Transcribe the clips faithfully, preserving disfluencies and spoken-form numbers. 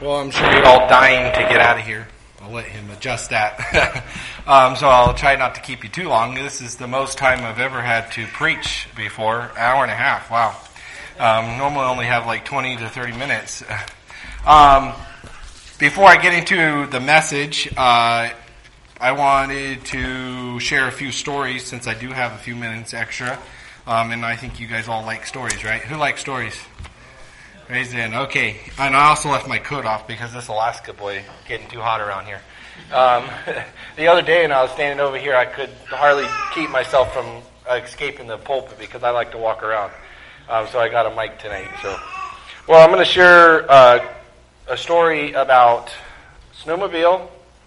Well, I'm sure you're all dying to get out of here. I'll let him adjust that. um, so I'll try not to keep you too long. This is the most time I've ever had to preach before. Hour and a half. Wow. Um, normally I only have like twenty to thirty minutes. Um, before I get into the message, uh, I wanted to share a few stories since I do have a few minutes extra. Um, and I think you guys all like stories, right? Who likes stories? Raise in. Okay. And I also left my coat off because this Alaska boy getting too hot around here. Um, the other day when I was standing over here, I could hardly keep myself from escaping the pulpit because I like to walk around. Um, so I got a mic tonight. So, well, I'm going to share uh, a story about snowmobile,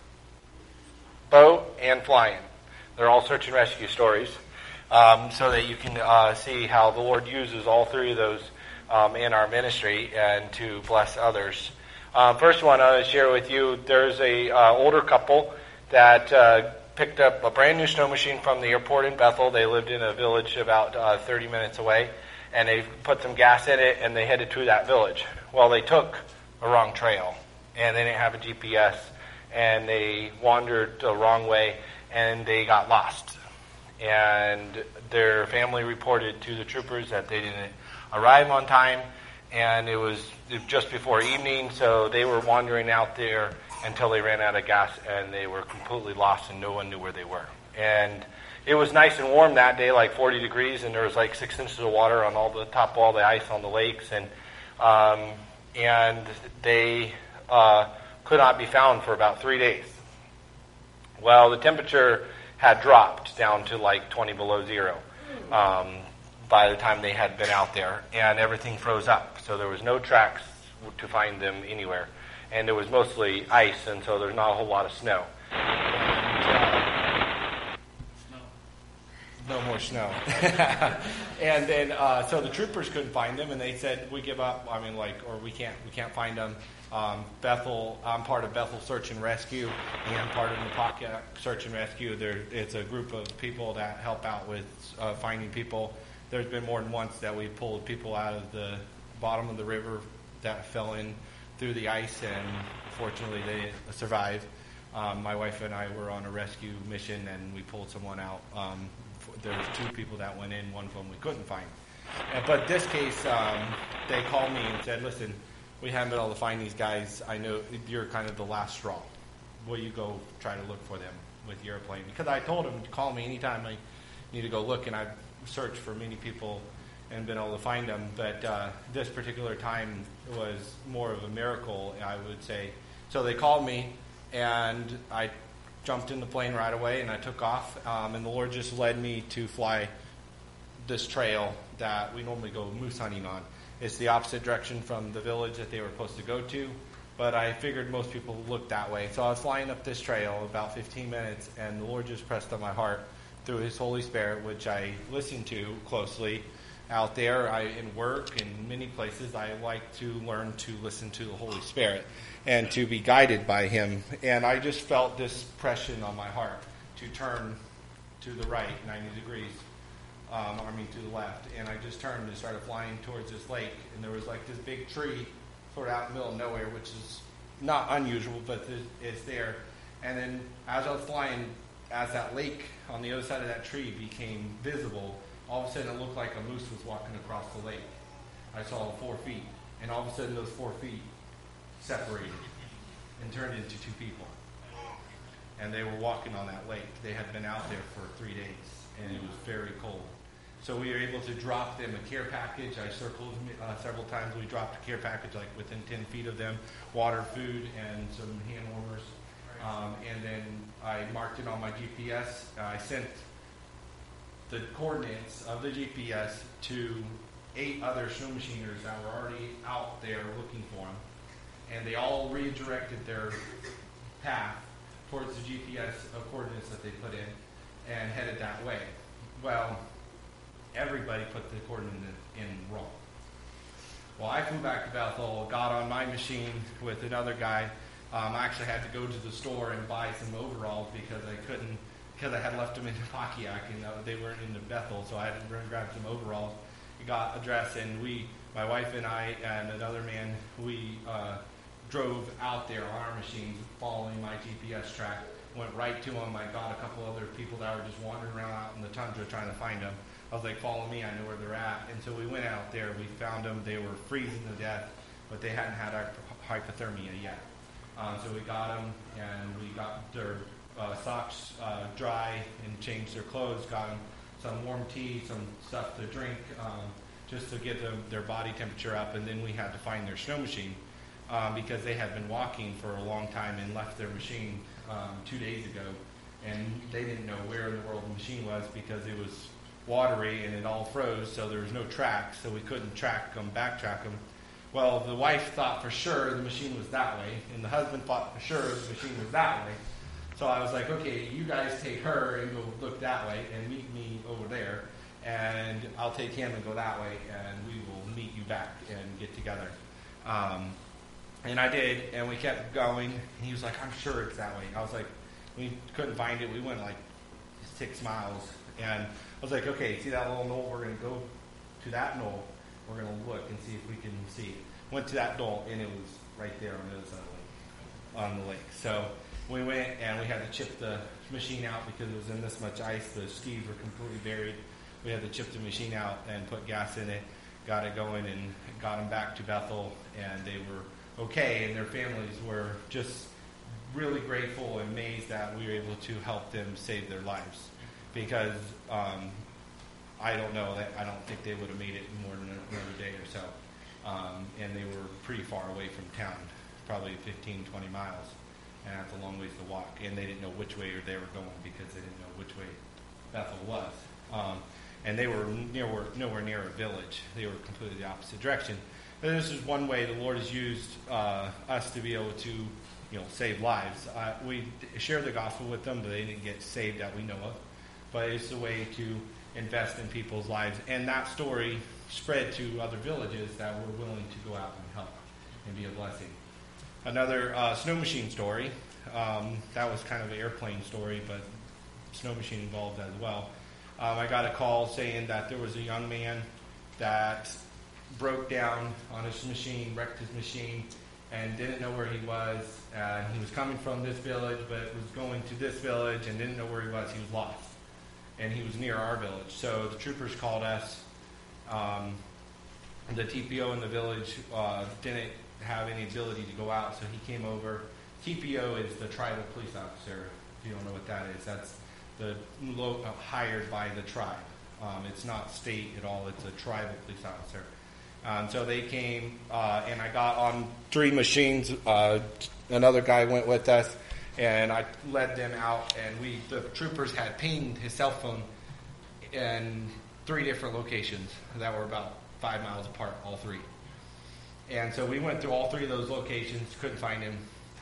boat, and flying. They're all search and rescue stories, um, so that you can uh, see how the Lord uses all three of those Um, in our ministry and to bless others. Uh, first one I want to share with you, there's a uh, older couple that uh, picked up a brand new snow machine from the airport in Bethel. They lived in a village about uh, thirty minutes away, and they put some gas in it and they headed to that village. Well, they took a wrong trail and they didn't have a G P S and they wandered the wrong way and they got lost. And their family reported to the troopers that they didn't arrive on time, and it was just before evening, so they were wandering out there until they ran out of gas, and they were completely lost, and no one knew where they were. And it was nice and warm that day, like forty degrees, and there was like six inches of water on all the top of all the ice on the lakes, and um, and they uh, could not be found for about three days. Well, the temperature had dropped down to like twenty below zero. Um, by the time they had been out there, and everything froze up. So there was no tracks to find them anywhere. And there was mostly ice, and so there's not a whole lot of snow. No more snow. And then, uh, so the troopers couldn't find them, and they said, we give up, I mean, like, or we can't, we can't find them. Um, Bethel, I'm part of Bethel Search and Rescue, and I'm part of Napaca Search and Rescue. There, it's a group of people that help out with uh, finding people. There's been more than once that we pulled people out of the bottom of the river that fell in through the ice, and fortunately they survived. Um, my wife and I were on a rescue mission, and we pulled someone out. Um, there was two people that went in, one of them we couldn't find. Uh, but this case, um, they called me and said, listen, we haven't been able to find these guys. I know you're kind of the last straw. Will you go try to look for them with your airplane? Because I told them to call me anytime I need to go look, and I searched for many people and been able to find them, but uh, this particular time was more of a miracle, I would say. So they called me, and I jumped in the plane right away, and I took off, um, and the Lord just led me to fly this trail that we normally go moose hunting on. It's the opposite direction from the village that they were supposed to go to, but I figured most people looked that way. So I was flying up this trail about fifteen minutes, and the Lord just pressed on my heart through His Holy Spirit, which I listen to closely out there. I in work in many places, I like to learn to listen to the Holy Spirit and to be guided by Him. And I just felt this pressing on my heart to turn to the right, ninety degrees, um, I mean to the left. And I just turned and started flying towards this lake. And there was like this big tree sort of out in the middle of nowhere, which is not unusual, but it's there. And then as I was flying, as that lake on the other side of that tree became visible, all of a sudden it looked like a moose was walking across the lake. I saw four feet, and all of a sudden those four feet separated and turned into two people. And they were walking on that lake. They had been out there for three days, and it was very cold. So we were able to drop them a care package. I circled uh, several times. We dropped a care package like within ten feet of them, water, food, and some hand warmers. Um, and then I marked it on my G P S. Uh, I sent the coordinates of the G P S to eight other snow machiners that were already out there looking for them. And they all redirected their path towards the G P S coordinates that they put in and headed that way. Well, everybody put the coordinates in wrong. Well, I flew back to Bethel, got on my machine with another guy. Um, I actually had to go to the store and buy some overalls because I couldn't, because I had left them in Pakiak and uh, they weren't in the Bethel, so I had to grab some overalls. We got a dress, and we, my wife and I and another man, we uh, drove out there on our machines, following my G P S track, went right to them. I got a couple other people that were just wandering around out in the tundra trying to find them. I was like, follow me, I know where they're at. And so we went out there, we found them. They were freezing to death, but they hadn't had hypothermia yet. Um, so we got them, and we got their uh, socks uh, dry and changed their clothes, got them some warm tea, some stuff to drink, um, just to get them, their body temperature up. And then we had to find their snow machine um, because they had been walking for a long time and left their machine um, two days ago. And they didn't know where in the world the machine was because it was watery and it all froze, so there was no tracks, so we couldn't track them, backtrack them. Well, the wife thought for sure the machine was that way, and the husband thought for sure the machine was that way. So I was like, okay, you guys take her and go look that way and meet me over there, and I'll take him and go that way, and we will meet you back and get together. Um, and I did, and we kept going. He was like, I'm sure it's that way. I was like, we couldn't find it. We went like six miles, and I was like, okay, see that little knoll? We're going to go to that knoll. We're going to look and see if we can see it. Went to that knoll, and it was right there on the other side of the lake, on the lake. So we went, and we had to chip the machine out because it was in this much ice. The skis were completely buried. We had to chip the machine out and put gas in it, got it going, and got them back to Bethel, and they were okay, and their families were just really grateful and amazed that we were able to help them save their lives. Because um, I don't know, that I don't think they would have made it more than another day or so. Um, and they were pretty far away from town, probably fifteen, twenty miles. And that's a long ways to walk. And they didn't know which way they were going because they didn't know which way Bethel was. Um, and they were near, nowhere near a village. They were completely the opposite direction. But this is one way the Lord has used uh, us to be able to, you know, save lives. Uh, we shared the gospel with them, but they didn't get saved that we know of. But it's a way to invest in people's lives. And that story spread to other villages that were willing to go out and help and be a blessing. Another uh, snow machine story. Um, that was kind of an airplane story, but snow machine involved as well. Um, I got a call saying that there was a young man that broke down on his machine, wrecked his machine, and didn't know where he was. Uh, he was coming from this village, but was going to this village and didn't know where he was. He was lost. And he was near our village. So the troopers called us. Um, the T P O in the village uh, didn't have any ability to go out, so he came over. T P O is the tribal police officer. If you don't know what that is, that's the lo- uh, hired by the tribe. Um, it's not state at all. It's a tribal police officer. Um, so they came, uh, and I got on three machines. Uh, another guy went with us. And I led them out, and we the troopers had pinged his cell phone in three different locations that were about five miles apart, all three. And so we went through all three of those locations, couldn't find him.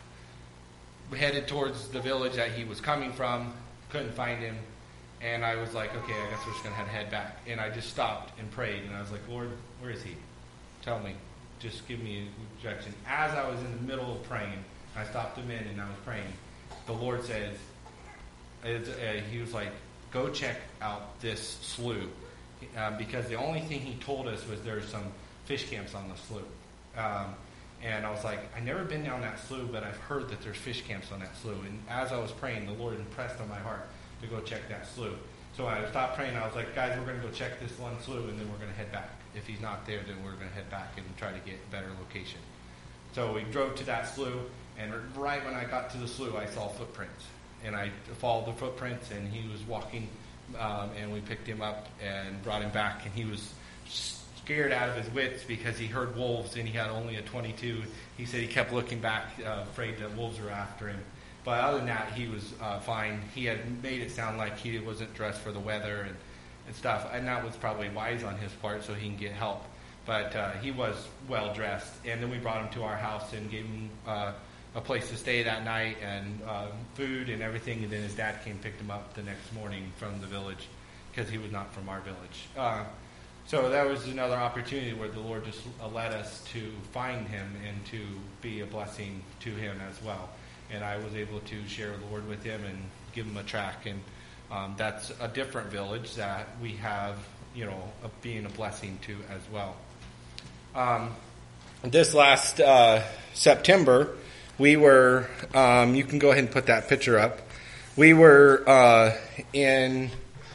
We headed towards the village that he was coming from, couldn't find him. And I was like, okay, I guess we're just going to have to head back. And I just stopped and prayed, and I was like, Lord, where is he? Tell me. Just give me a direction. As I was in the middle of praying, I stopped him in and I was praying. The Lord says, uh, he was like, go check out this slough. Um, because the only thing he told us was there's some fish camps on the slough. Um, and I was like, I've never been down that slough, but I've heard that there's fish camps on that slough. And as I was praying, the Lord impressed on my heart to go check that slough. So I stopped praying. I was like, guys, we're going to go check this one slough, and then we're going to head back. If he's not there, then we're going to head back and try to get a better location. So we drove to that slough, and right when I got to the slough, I saw footprints. And I followed the footprints, and he was walking, um, and we picked him up and brought him back. And he was scared out of his wits because he heard wolves, and he had only a twenty-two. He said he kept looking back, uh, afraid that wolves were after him. But other than that, he was uh, fine. He had made it sound like he wasn't dressed for the weather and, and stuff. And that was probably wise on his part so he can get help. But uh, he was well dressed. And then we brought him to our house and gave him uh, a place to stay that night and uh, food and everything. And then his dad came and picked him up the next morning from the village because he was not from our village. Uh, so that was another opportunity where the Lord just led us to find him and to be a blessing to him as well. And I was able to share the Lord with him and give him a track. And um, that's a different village that we have, you know, a, being a blessing to as well. Um, this last uh, September, we were, um, you can go ahead and put that picture up. We were uh, in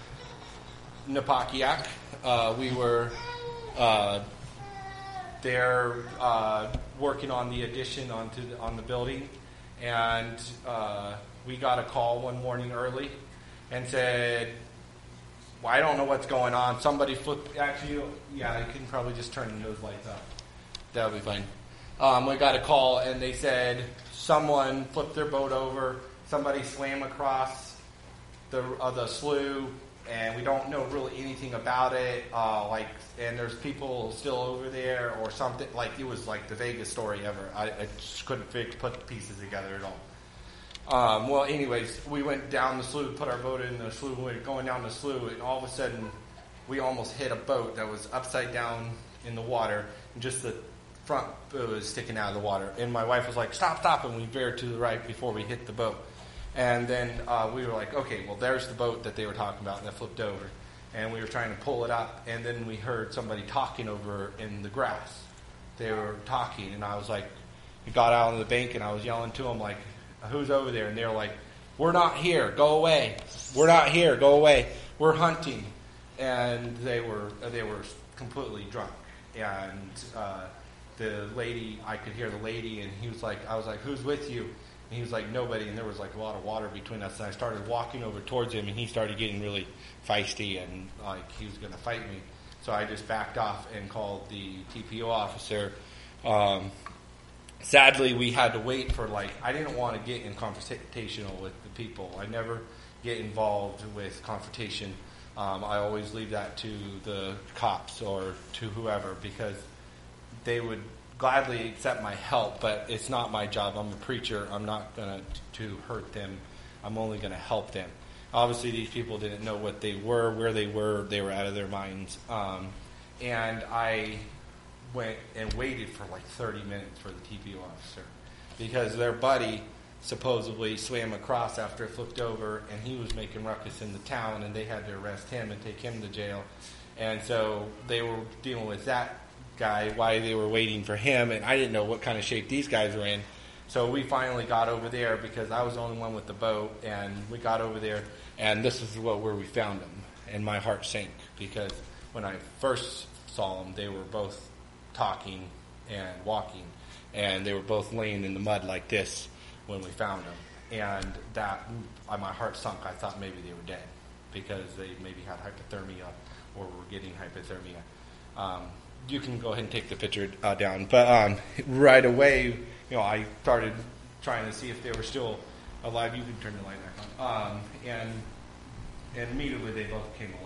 Napakiak. Uh, we were uh, there uh, working on the addition onto the, on the building, and uh, we got a call one morning early and said, well, I don't know what's going on. Somebody flipped, actually, yeah, you can probably just turn those lights up. That'll be fine. Um, we got a call, and they said someone flipped their boat over. Somebody swam across the uh, the slough, and we don't know really anything about it. Uh, like, and there's people still over there, or something. Like, it was like the vaguest story ever. I, I just couldn't fig- put the pieces together at all. Um, well, anyways, we went down the slough, put our boat in the slough, we were going down the slough, and all of a sudden, we almost hit a boat that was upside down in the water, and just the front was sticking out of the water. And my wife was like, stop, stop, and we veered to the right before we hit the boat. And then uh, we were like, okay, well, there's the boat that they were talking about, and that flipped over. And we were trying to pull it up, and then we heard somebody talking over in the grass. They were talking, and I was like, we got out on the bank, and I was yelling to them, like, who's over there? And they were like, we're not here, go away. We're not here, go away. We're hunting. And they were they were completely drunk. And uh, the lady, I could hear the lady, and he was like, I was like, who's with you? And he was like, nobody. And there was like a lot of water between us. And I started walking over towards him, and he started getting really feisty, and like he was going to fight me. So I just backed off and called the T P O officer. Um, Sadly, we had to wait for, like, I didn't want to get in confrontational with the people. I never get involved with confrontation. Um, I always leave that to the cops or to whoever, because they would gladly accept my help, but it's not my job. I'm a preacher. I'm not going to hurt them. I'm only going to help them. Obviously, these people didn't know what they were, where they were. They were out of their minds. Um, and I went and waited for like thirty minutes for the T P O officer, because their buddy supposedly swam across after it flipped over, and he was making ruckus in the town, and they had to arrest him and take him to jail. And so they were dealing with that guy while they were waiting for him, and I didn't know what kind of shape these guys were in. So we finally got over there, because I was the only one with the boat, and we got over there, and this is what where we found them, and my heart sank, because when I first saw them, they were both talking and walking, and they were both laying in the mud like this when we found them, and that my heart sunk. I thought maybe they were dead, because they maybe had hypothermia or were getting hypothermia. Um, you can go ahead and take the picture uh, down, but um, right away, you know, I started trying to see if they were still alive. You can turn the light back on, um, and and immediately they both came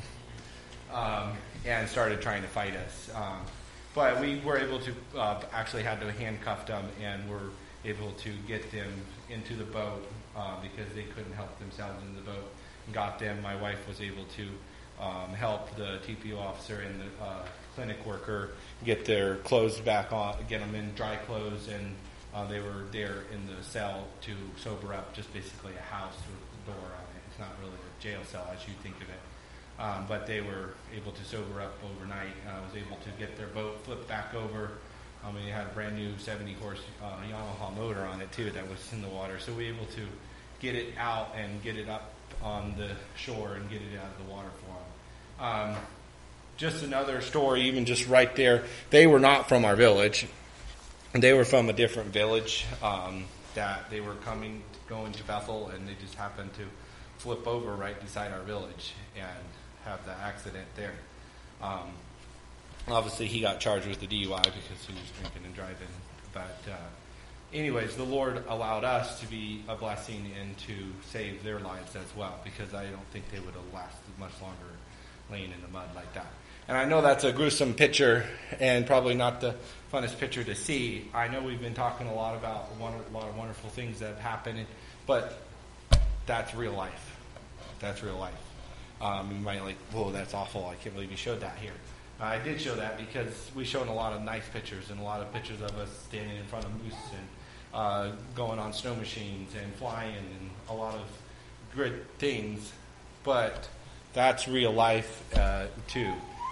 alive, um, and started trying to fight us. Um, But we were able to, uh, actually had to handcuff them, and were able to get them into the boat uh, because they couldn't help themselves in the boat. And got them. My wife was able to um, help the T P O officer and the uh, clinic worker get their clothes back on, get them in dry clothes, and uh, they were there in the cell to sober up, just basically a house with the door on it. It's not really a jail cell as you think of it. Um, but they were able to sober up overnight. I was able to get their boat flipped back over. I mean, it had a brand new seventy horse uh, Yamaha motor on it too that was in the water. So we were able to get it out and get it up on the shore and get it out of the water for them. Um, just another story, even just right there. They were not from our village. They were from a different village um, that they were coming, going to Bethel, and they just happened to flip over right beside our village and have the accident there. Um, obviously, he got charged with the D U I because he was drinking and driving. But uh, anyways, the Lord allowed us to be a blessing and to save their lives as well, because I don't think they would have lasted much longer laying in the mud like that. And I know that's a gruesome picture and probably not the funnest picture to see. I know we've been talking a lot about one, a lot of wonderful things that have happened, but that's real life. That's real life. Um, you might like, whoa, that's awful. I can't believe you showed that here. Uh, I did show that because we showed a lot of nice pictures and a lot of pictures of us standing in front of moose and uh, going on snow machines and flying and a lot of good things. But that's real life uh, too.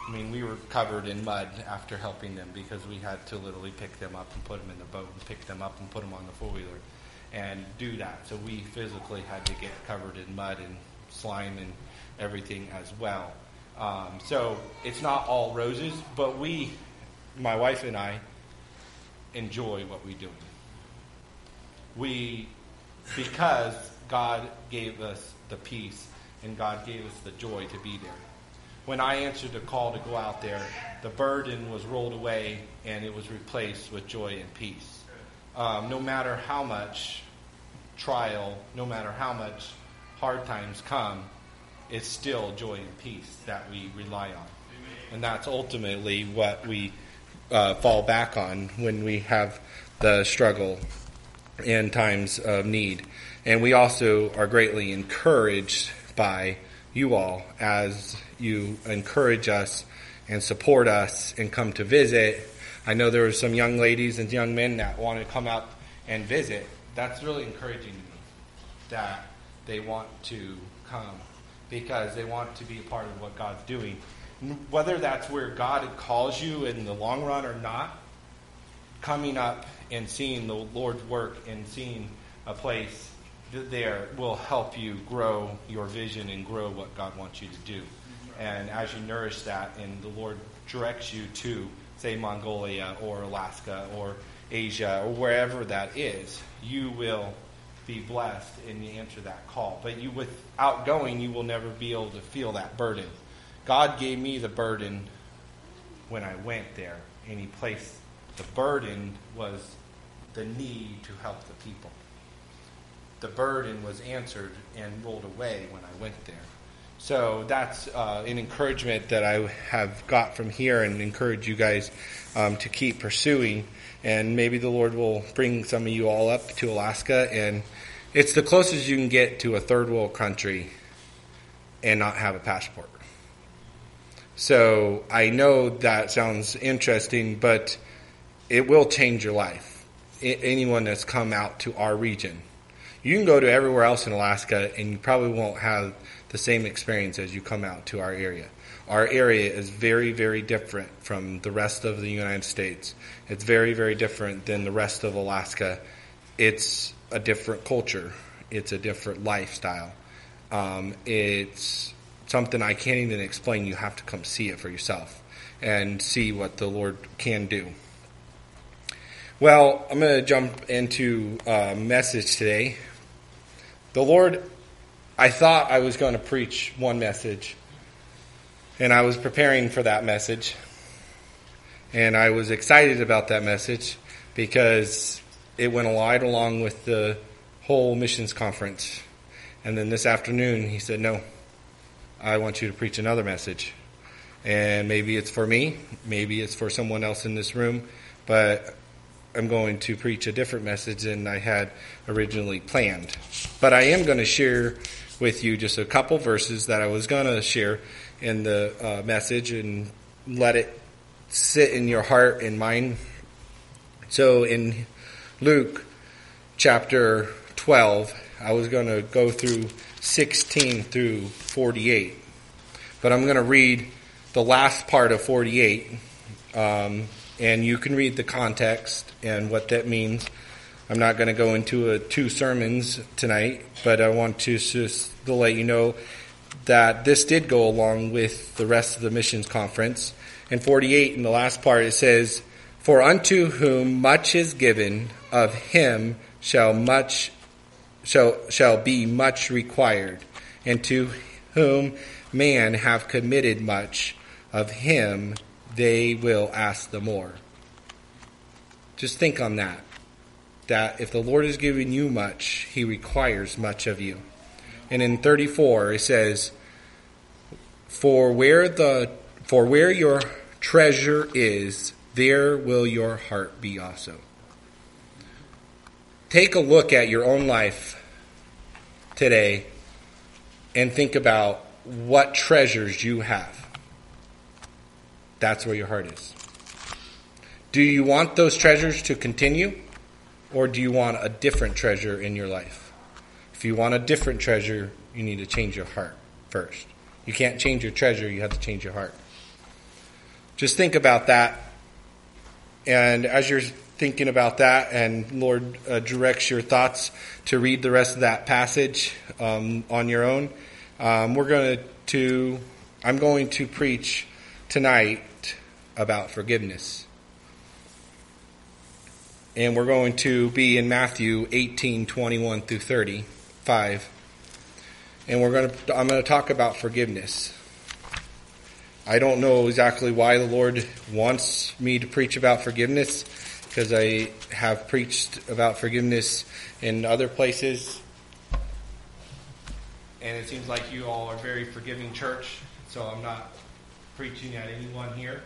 I mean, we were covered in mud after helping them because we had to literally pick them up and put them in the boat and pick them up and put them on the four-wheeler and do that. So we physically had to get covered in mud and slime and everything as well. Um, so it's not all roses, but we, my wife and I, enjoy what we do. We, because God gave us the peace and God gave us the joy to be there. When I answered the call to go out there, the burden was rolled away and it was replaced with joy and peace. Um, no matter how much trial, no matter how much hard times come, it's still joy and peace that we rely on. And that's ultimately what we uh, fall back on when we have the struggle in times of need. And we also are greatly encouraged by you all as you encourage us and support us and come to visit. I know there were some young ladies and young men that want to come up and visit. That's really encouraging to me that they want to come because they want to be a part of what God's doing. Whether that's where God calls you in the long run or not, coming up and seeing the Lord's work and seeing a place there will help you grow your vision and grow what God wants you to do. And as you nourish that and the Lord directs you to, say, Mongolia or Alaska or Asia or wherever that is, you will be blessed and you answer that call. But you, without going, you will never be able to feel that burden. God gave me the burden when I went there, and he placed the burden was the need to help the people. The burden was answered and rolled away when I went there. So that's uh, an encouragement that I have got from here and encourage you guys um, to keep pursuing. And maybe the Lord will bring some of you all up to Alaska. And it's the closest you can get to a third world country and not have a passport. So I know that sounds interesting, but it will change your life. I- anyone that's come out to our region. You can go to everywhere else in Alaska and you probably won't have the same experience as you come out to our area. Our area is very, very different from the rest of the United States. It's very, very different than the rest of Alaska. It's a different culture. It's a different lifestyle. Um, it's something I can't even explain. You have to come see it for yourself and see what the Lord can do. Well, I'm going to jump into a message today. The Lord, I thought I was going to preach one message, and I was preparing for that message, and I was excited about that message because it went right along with the whole missions conference. And then this afternoon, he said, no, I want you to preach another message. And maybe it's for me, maybe it's for someone else in this room, but I'm going to preach a different message than I had originally planned. But I am going to share with you just a couple verses that I was going to share in the uh, message and let it sit in your heart and mind. So in Luke chapter twelve, I was going to go through sixteen through forty-eight. But I'm going to read the last part of forty-eight. Um, and you can read the context and what that means. I'm not going to go into a, two sermons tonight, but I want to just to let you know that this did go along with the rest of the missions conference. In forty-eight, in the last part, it says, "For unto whom much is given, of him shall much shall shall be much required, and to whom man have committed much, of him they will ask the more." Just think on that. That if the Lord is giving you much, he requires much of you. And in thirty-four, it says, For where the for where your treasure is, there will your heart be also. Take a look at your own life today and think about what treasures you have. That's where your heart is. Do you want those treasures to continue, or do you want a different treasure in your life? If you want a different treasure, you need to change your heart first. You can't change your treasure, you have to change your heart. just think about that. And as you're thinking about that, and Lord uh, directs your thoughts to read the rest of that passage um, on your own, um, we're going to, I'm going to preach tonight about forgiveness. And we're going to be in Matthew eighteen, twenty-one through thirty-five. And we're going to, I'm going to talk about forgiveness. I don't know exactly why the Lord wants me to preach about forgiveness, because I have preached about forgiveness in other places. And it seems like you all are a very forgiving church, so I'm not preaching at anyone here.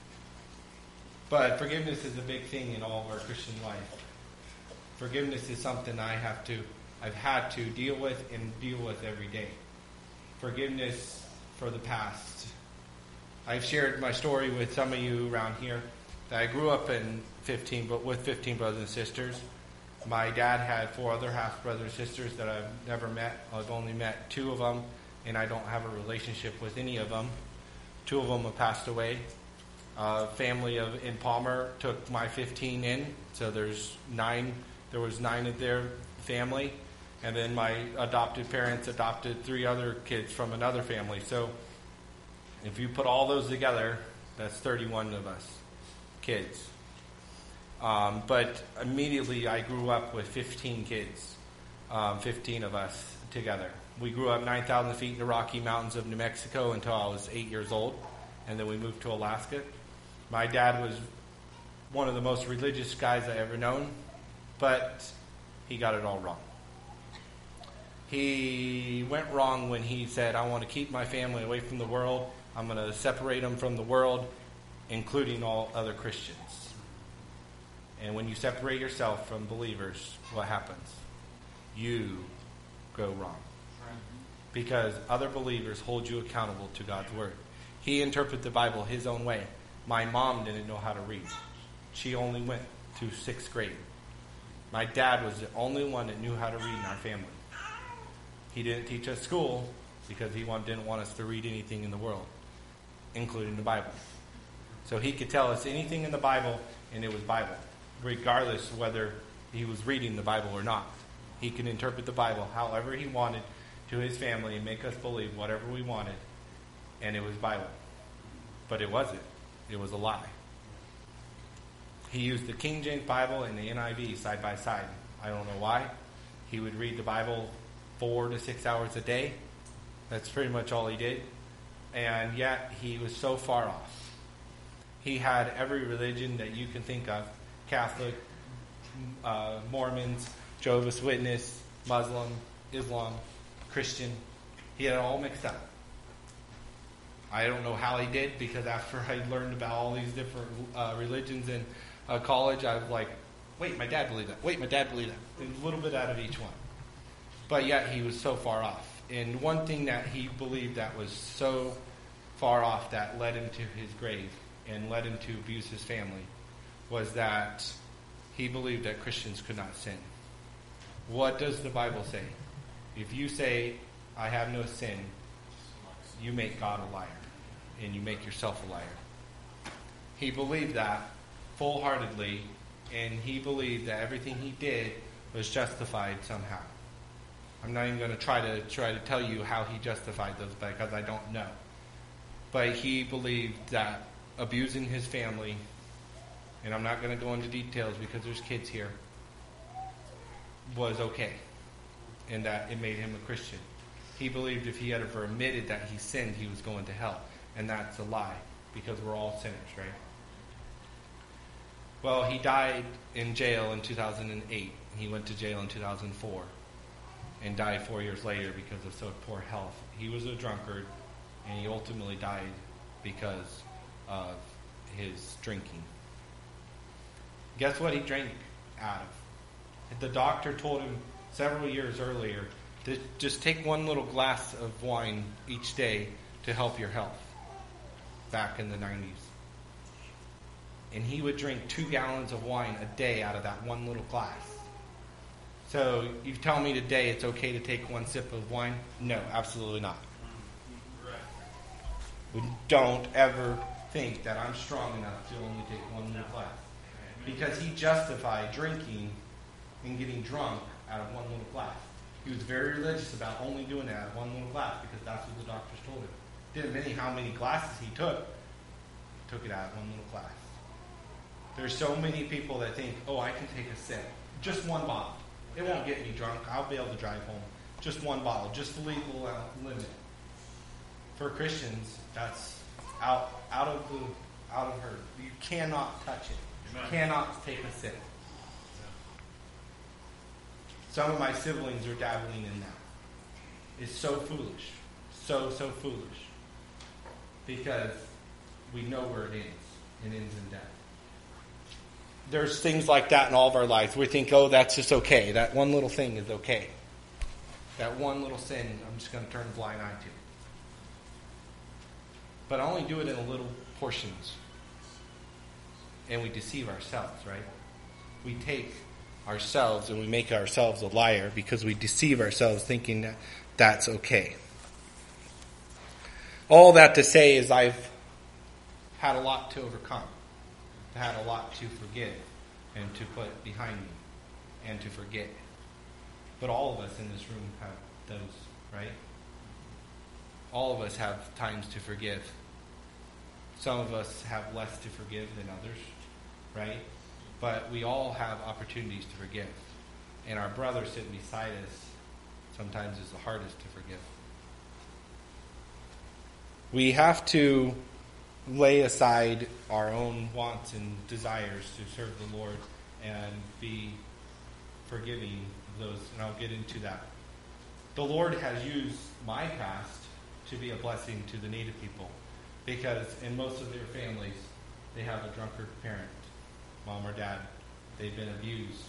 But forgiveness is a big thing in all of our Christian life. Forgiveness is something I have to, I've had to deal with and deal with every day. Forgiveness for the past. I've shared my story with some of you around here that I grew up in fifteen, but with fifteen brothers and sisters. My dad had four other half brothers and sisters that I've never met. I've only met two of them, and I don't have a relationship with any of them. Two of them have passed away. Uh, family of in Palmer took my fifteen in, so there's nine. There was nine of their family, and then my adopted parents adopted three other kids from another family. So if you put all those together, that's thirty-one of us kids. Um, but immediately I grew up with fifteen kids, um, fifteen of us together. We grew up nine thousand feet in the Rocky Mountains of New Mexico until I was eight years old, and then we moved to Alaska. My dad was one of the most religious guys I ever known, but he got it all wrong. He went wrong when he said, I want to keep my family away from the world. I'm going to separate them from the world, including all other Christians. And when you separate yourself from believers, what happens? You go wrong. Because other believers hold you accountable to God's word. He interpreted the Bible his own way. My mom didn't know how to read. She only went to sixth grade. My dad was the only one that knew how to read in our family. He didn't teach us school because he didn't want us to read anything in the world, including the Bible. So he could tell us anything in the Bible, and it was Bible, regardless whether he was reading the Bible or not. He could interpret the Bible however he wanted to his family and make us believe whatever we wanted, and it was Bible. But it wasn't. It was a lie. He used the King James Bible and the N I V side by side. I don't know why. He would read the Bible four to six hours a day. That's pretty much all he did. And yet he was so far off. He had every religion that you can think of. Catholic, uh, Mormons, Jehovah's Witness, Muslim, Islam, Christian. He had it all mixed up. I don't know how he did, because after I learned about all these different uh, religions in uh, college, I was like, wait, my dad believed that. Wait, my dad believed that. A little bit out of each one. But yet he was so far off. And one thing that he believed that was so far off that led him to his grave and led him to abuse his family was that he believed that Christians could not sin. What does the Bible say? If you say, I have no sin, you make God a liar, and you make yourself a liar. He believed that full-heartedly, and he believed that everything he did was justified somehow. I'm not even going to try to try to tell you how he justified those, because I don't know. But he believed that abusing his family, and I'm not going to go into details because there's kids here, was okay, and that it made him a Christian. He believed if he had ever admitted that he sinned, he was going to hell. And that's a lie, because we're all sinners, right? Well, he died in jail in two thousand eight. He went to jail in two thousand four and died four years later because of so poor health. He was a drunkard, and he ultimately died because of his drinking. Guess what he drank out of? The doctor told him several years earlier to just take one little glass of wine each day to help your health, back in the nineties. And he would drink two gallons of wine a day out of that one little glass. So you tell me today it's okay to take one sip of wine? No, absolutely not. We don't ever think that I'm strong enough to only take one little class. Because he justified drinking and getting drunk out of one little class. He was very religious about only doing that at one little class because that's what the doctors told him. Didn't matter how many classes he took, took it out of one little class. There's so many people that think, oh, I can take a sip. Just one bottle. It won't get me drunk. I'll be able to drive home. Just one bottle. Just the legal limit. For Christians, that's out out of the out of her. You cannot touch it. You cannot take a sip. Some of my siblings are dabbling in that. It's so foolish. So, so foolish. Because we know where it ends. It ends in death. There's things like that in all of our lives. We think, oh, that's just okay. That one little thing is okay. That one little sin, I'm just going to turn a blind eye to. But I only do it in little portions. And we deceive ourselves, right? We take ourselves and we make ourselves a liar because we deceive ourselves thinking that that's okay. All that to say is I've had a lot to overcome. I've had a lot to forgive and to put behind me and to forget. But all of us in this room have those, right? All of us have times to forgive. Some of us have less to forgive than others, right? But we all have opportunities to forgive. And our brother sitting beside us sometimes is the hardest to forgive. We have to lay aside our own wants and desires to serve the Lord and be forgiving of those. And I'll get into that. The Lord has used my past to be a blessing to the Native people. Because in most of their families, they have a drunkard parent, mom or dad. They've been abused.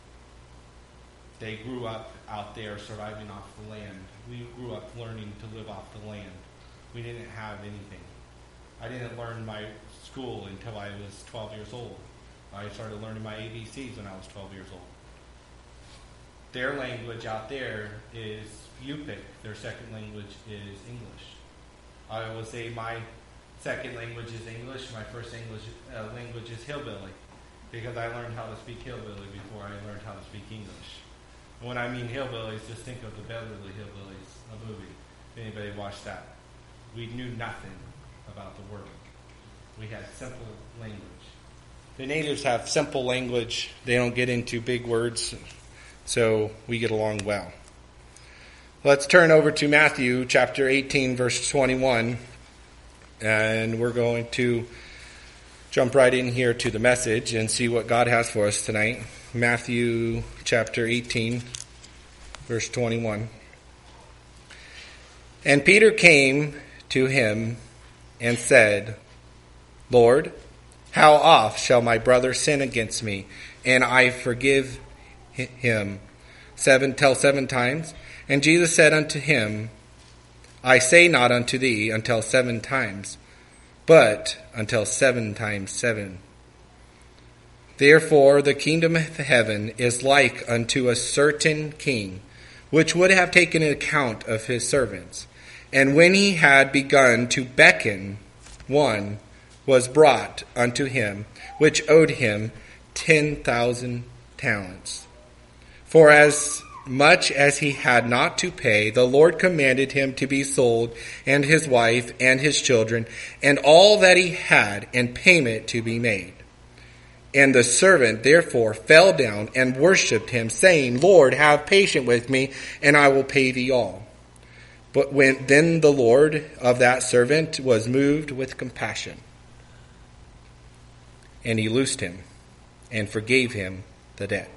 They grew up out there surviving off the land. We grew up learning to live off the land. We didn't have anything. I didn't learn my school until I was twelve years old. I started learning my A B Cs when I was twelve years old. Their language out there is Yupik. Their second language is English. I will say my second language is English. My first English uh, language is Hillbilly, because I learned how to speak Hillbilly before I learned how to speak English. And when I mean hillbillies, just think of the Beverly Hillbillies, a movie. If anybody watched that, we knew nothing about the world. We had simple language. The natives have simple language. They don't get into big words, so we get along well. Let's turn over to Matthew chapter eighteen, verse twenty-one. And we're going to jump right in here to the message and see what God has for us tonight. Matthew chapter eighteen, verse twenty-one. And Peter came to him and said, Lord, how oft shall my brother sin against me, and I forgive him? Seven, till seven times? And Jesus said unto him, I say not unto thee until seven times, but until seven times seven. Therefore the kingdom of heaven is like unto a certain king, which would have taken account of his servants. And when he had begun to beckon, one was brought unto him, which owed him ten thousand talents. For as much as he had not to pay, the Lord commanded him to be sold, and his wife, and his children, and all that he had, and payment to be made. And the servant therefore fell down and worshipped him, saying, Lord, have patience with me, and I will pay thee all. But when then the Lord of that servant was moved with compassion, and he loosed him, and forgave him the debt.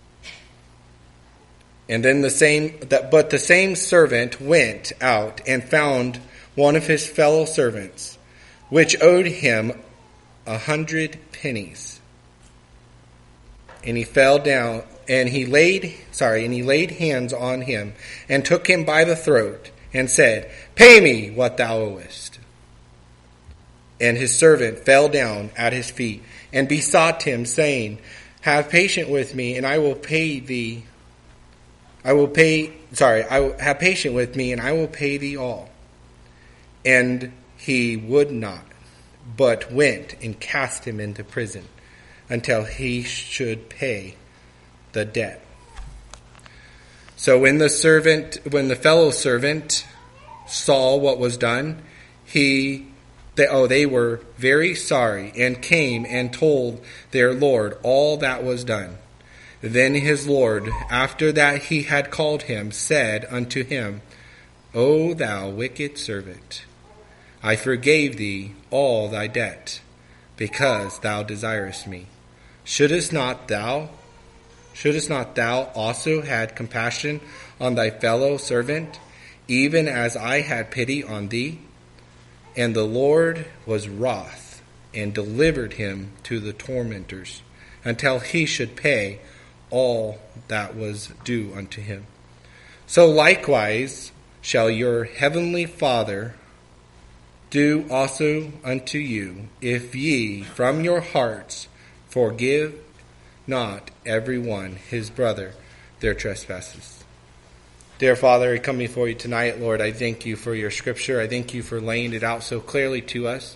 And then the same, but the same servant went out and found one of his fellow servants, which owed him a hundred pennies. And he fell down, and he laid, sorry, and he laid hands on him, and took him by the throat, and said, Pay me what thou owest. And his servant fell down at his feet, and besought him, saying, Have patience with me, and I will pay thee. I will pay, sorry, I will have patience with me, and I will pay thee all. And he would not. but went and cast him into prison until he should pay the debt. So when the servant, when the fellow servant saw what was done, he, they, oh, they were very sorry and came and told their Lord all that was done. Then his Lord, after that he had called him, said unto him, O thou wicked servant, I forgave thee all thy debt, because thou desirest me. Shouldest not thou, shouldest not thou also had compassion on thy fellow servant, even as I had pity on thee? And the Lord was wroth, and delivered him to the tormentors, until he should pay all that was due unto him. So likewise shall your heavenly Father do also unto you, if ye from your hearts forgive not every one his brother their trespasses. Dear Father, I come before you tonight, Lord. I thank you for your scripture. I thank you for laying it out so clearly to us.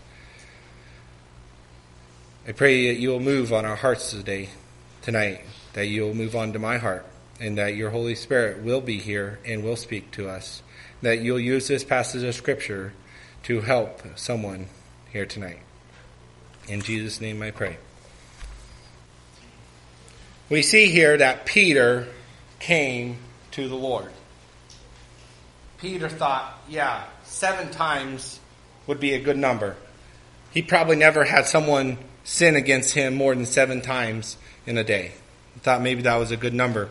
I pray that you will move on our hearts today, tonight, that you will move on to my heart, and that your Holy Spirit will be here and will speak to us, that you'll use this passage of scripture to help someone here tonight. In Jesus' name I pray. We see here that Peter came to the Lord. Peter thought, yeah, seven times would be a good number. He probably never had someone sin against him more than seven times in a day. He thought maybe that was a good number.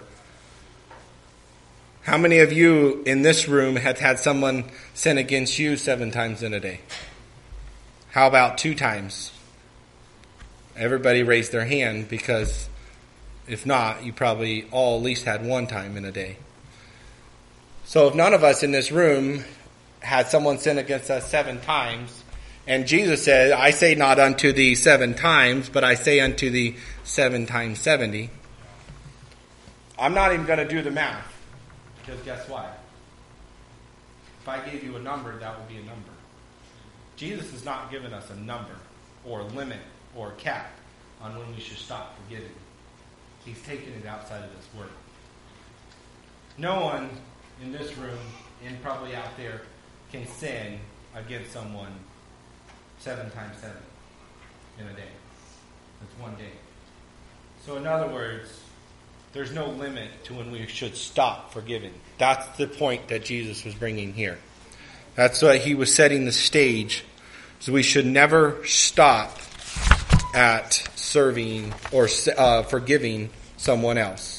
How many of you in this room have had someone sin against you seven times in a day? How about two times? Everybody raised their hand, because if not, you probably all at least had one time in a day. So if none of us in this room had someone sin against us seven times, and Jesus said, I say not unto thee seven times, but I say unto thee seven times seventy. I'm not even going to do the math, because guess what? If I gave you a number, that would be a number. Jesus has not given us a number or a limit or a cap on when we should stop forgiving. He's taken it outside of this word. No one in this room, and probably out there, can sin against someone seven times seven in a day. That's one day. So in other words, there's no limit to when we should stop forgiving. That's the point that Jesus was bringing here. That's why he was setting the stage. So we should never stop at serving or uh, forgiving someone else.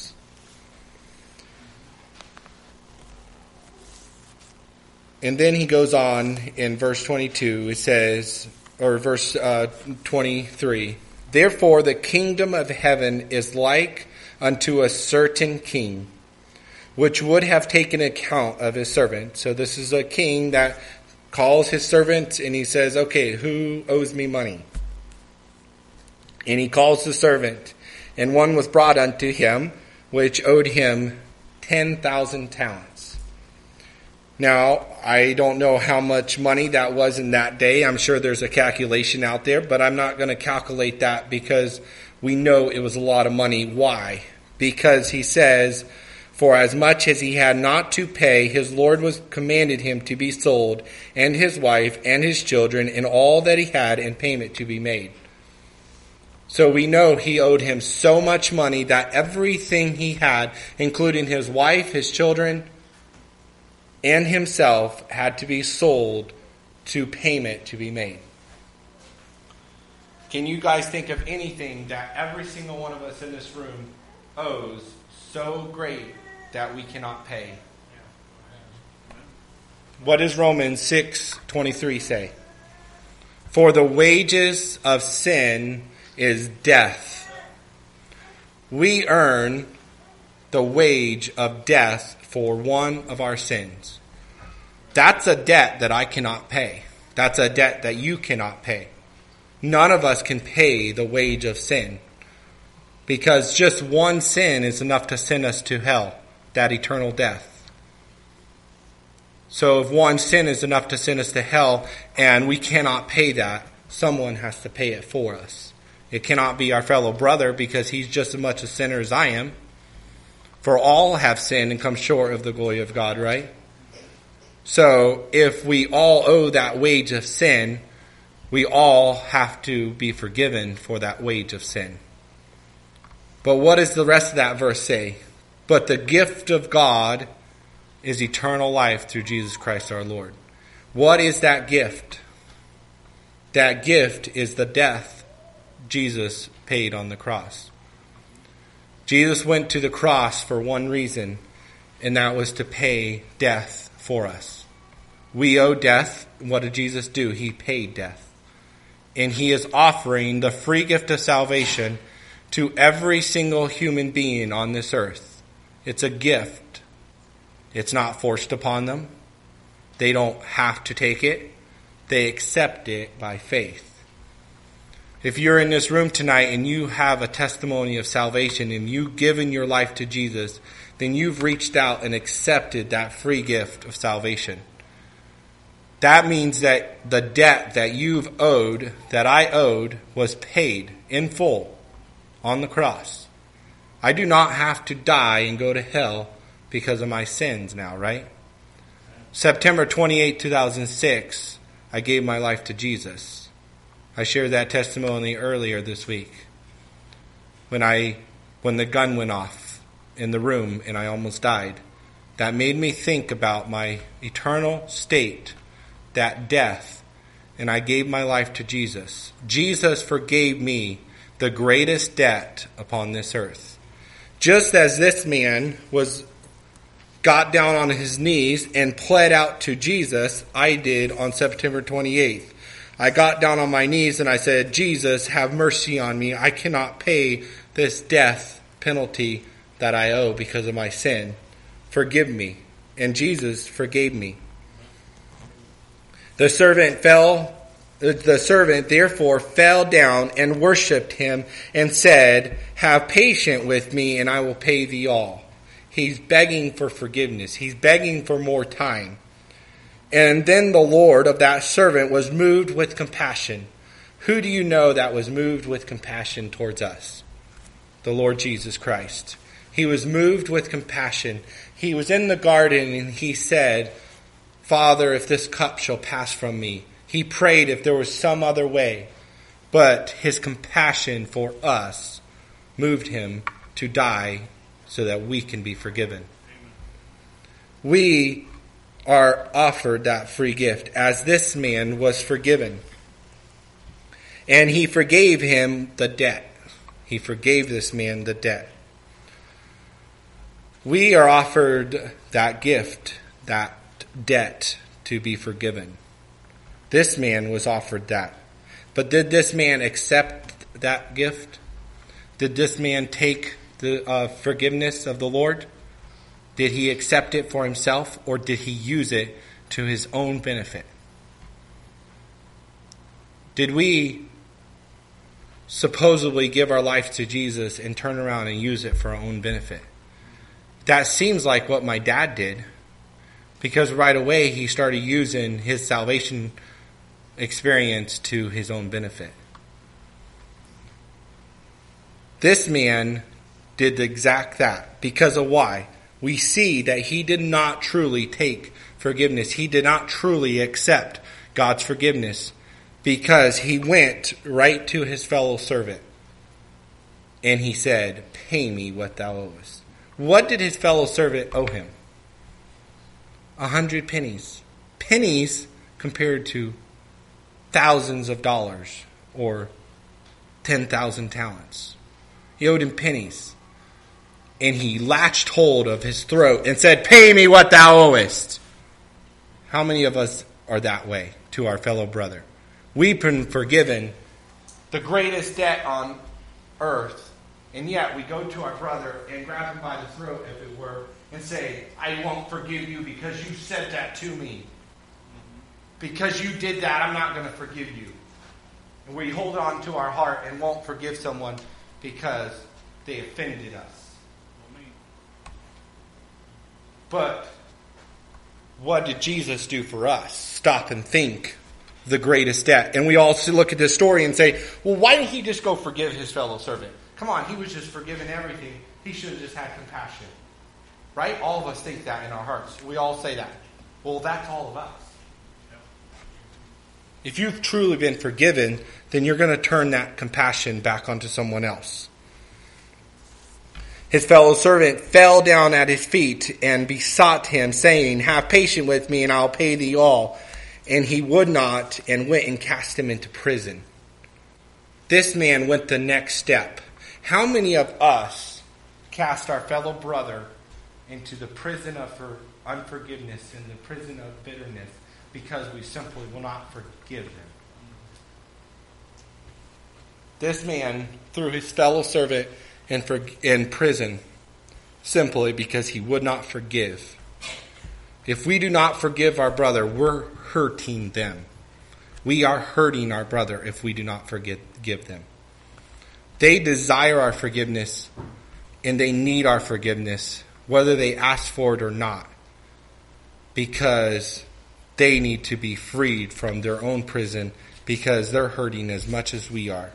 And then he goes on in verse twenty-two. It says, or verse uh, twenty-three, therefore the kingdom of heaven is like unto a certain king, which would have taken account of his servant. So this is a king that calls his servant and he says, okay, who owes me money? And he calls the servant, and one was brought unto him, which owed him ten thousand talents. Now, I don't know how much money that was in that day. I'm sure there's a calculation out there, but I'm not going to calculate that, because we know it was a lot of money. Why? Because he says, for as much as he had not to pay, his Lord was commanded him to be sold, and his wife, and his children, and all that he had, and payment to be made. So we know he owed him so much money that everything he had, including his wife, his children, and himself, had to be sold to payment to be made. Can you guys think of anything that every single one of us in this room owes so great that we cannot pay? What does Romans six twenty-three say? For the wages of sin is death. We earn the wage of death for one of our sins. That's a debt that I cannot pay. That's a debt that you cannot pay. None of us can pay the wage of sin, because just one sin is enough to send us to hell, that eternal death. So if one sin is enough to send us to hell and we cannot pay that, someone has to pay it for us. It cannot be our fellow brother because he's just as much a sinner as I am. For all have sinned and come short of the glory of God, right? So if we all owe that wage of sin, we all have to be forgiven for that wage of sin. But what does the rest of that verse say? But the gift of God is eternal life through Jesus Christ our Lord. What is that gift? That gift is the death Jesus paid on the cross. Jesus went to the cross for one reason, and that was to pay death for us. We owe death. What did Jesus do? He paid death. And he is offering the free gift of salvation to every single human being on this earth. It's a gift. It's not forced upon them. They don't have to take it. They accept it by faith. If you're in this room tonight and you have a testimony of salvation and you've given your life to Jesus, then you've reached out and accepted that free gift of salvation. That means that the debt that you've owed, that I owed, was paid in full on the cross. I do not have to die and go to hell because of my sins now, right? September twenty-eighth, two thousand six, I gave my life to Jesus. I shared that testimony earlier this week when I, when the gun went off in the room and I almost died. That made me think about my eternal state, that death, and I gave my life to Jesus. Jesus forgave me the greatest debt upon this earth. Just as this man was got down on his knees and pled out to Jesus, I did on September twenty-eighth. I got down on my knees and I said, Jesus, have mercy on me. I cannot pay this death penalty that I owe because of my sin. Forgive me. And Jesus forgave me. The servant fell, the servant therefore fell down and worshipped him and said, have patience with me and I will pay thee all. He's begging for forgiveness. He's begging for more time. And then the Lord of that servant was moved with compassion. Who do you know that was moved with compassion towards us? The Lord Jesus Christ. He was moved with compassion. He was in the garden and he said, Father, if this cup shall pass from me. He prayed if there was some other way. But his compassion for us moved him to die so that we can be forgiven. We are offered that free gift as this man was forgiven. And he forgave him the debt. He forgave this man the debt. We are offered that gift, that debt to be forgiven. This man was offered that. But did this man accept that gift? Did this man take the uh, forgiveness of the Lord? Did he accept it for himself, or did he use it to his own benefit? Did we supposedly give our life to Jesus and turn around and use it for our own benefit? That seems like what my dad did, because right away he started using his salvation experience to his own benefit. This man did the exact that. Because of why? We see that he did not truly take forgiveness. He did not truly accept God's forgiveness because he went right to his fellow servant and he said, pay me what thou owest. What did his fellow servant owe him? A hundred pennies. Pennies compared to thousands of dollars or ten thousand talents. He owed him pennies. And he latched hold of his throat and said, pay me what thou owest. How many of us are that way to our fellow brother? We've been forgiven the greatest debt on earth. And yet we go to our brother and grab him by the throat, if it were, and say, I won't forgive you because you said that to me. Because you did that, I'm not going to forgive you. And we hold on to our heart and won't forgive someone because they offended us. But what did Jesus do for us? Stop and think. the greatest debt. And we all look at this story and say, well, why didn't he just go forgive his fellow servant? Come on, he was just forgiven everything. He should have just had compassion. Right? All of us think that in our hearts. We all say that. Well, that's all of us. If you've truly been forgiven, then you're going to turn that compassion back onto someone else. His fellow servant fell down at his feet and besought him, saying, have patience with me, and I'll pay thee all. And he would not, and went and cast him into prison. This man went the next step. How many of us cast our fellow brother into the prison of unforgiveness, in the prison of bitterness, because we simply will not forgive them? This man threw his fellow servant in, for, in prison simply because he would not forgive. If we do not forgive our brother, we're hurting them. We are hurting our brother if we do not forgive them. They desire our forgiveness, and they need our forgiveness, whether they ask for it or not, because they need to be freed from their own prison, because they're hurting as much as we are.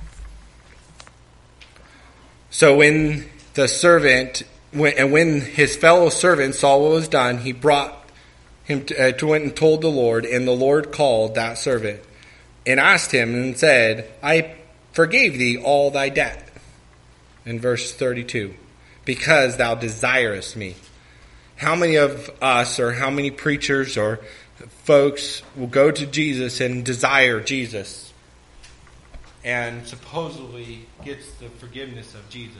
So when the servant, when, and when his fellow servant saw what was done, he brought him to, uh, to went and told the Lord, and the Lord called that servant and asked him and said, I forgave thee all thy debt. In verse thirty-two, because thou desirest me. How many of us, or how many preachers or folks will go to Jesus and desire Jesus and supposedly gets the forgiveness of Jesus,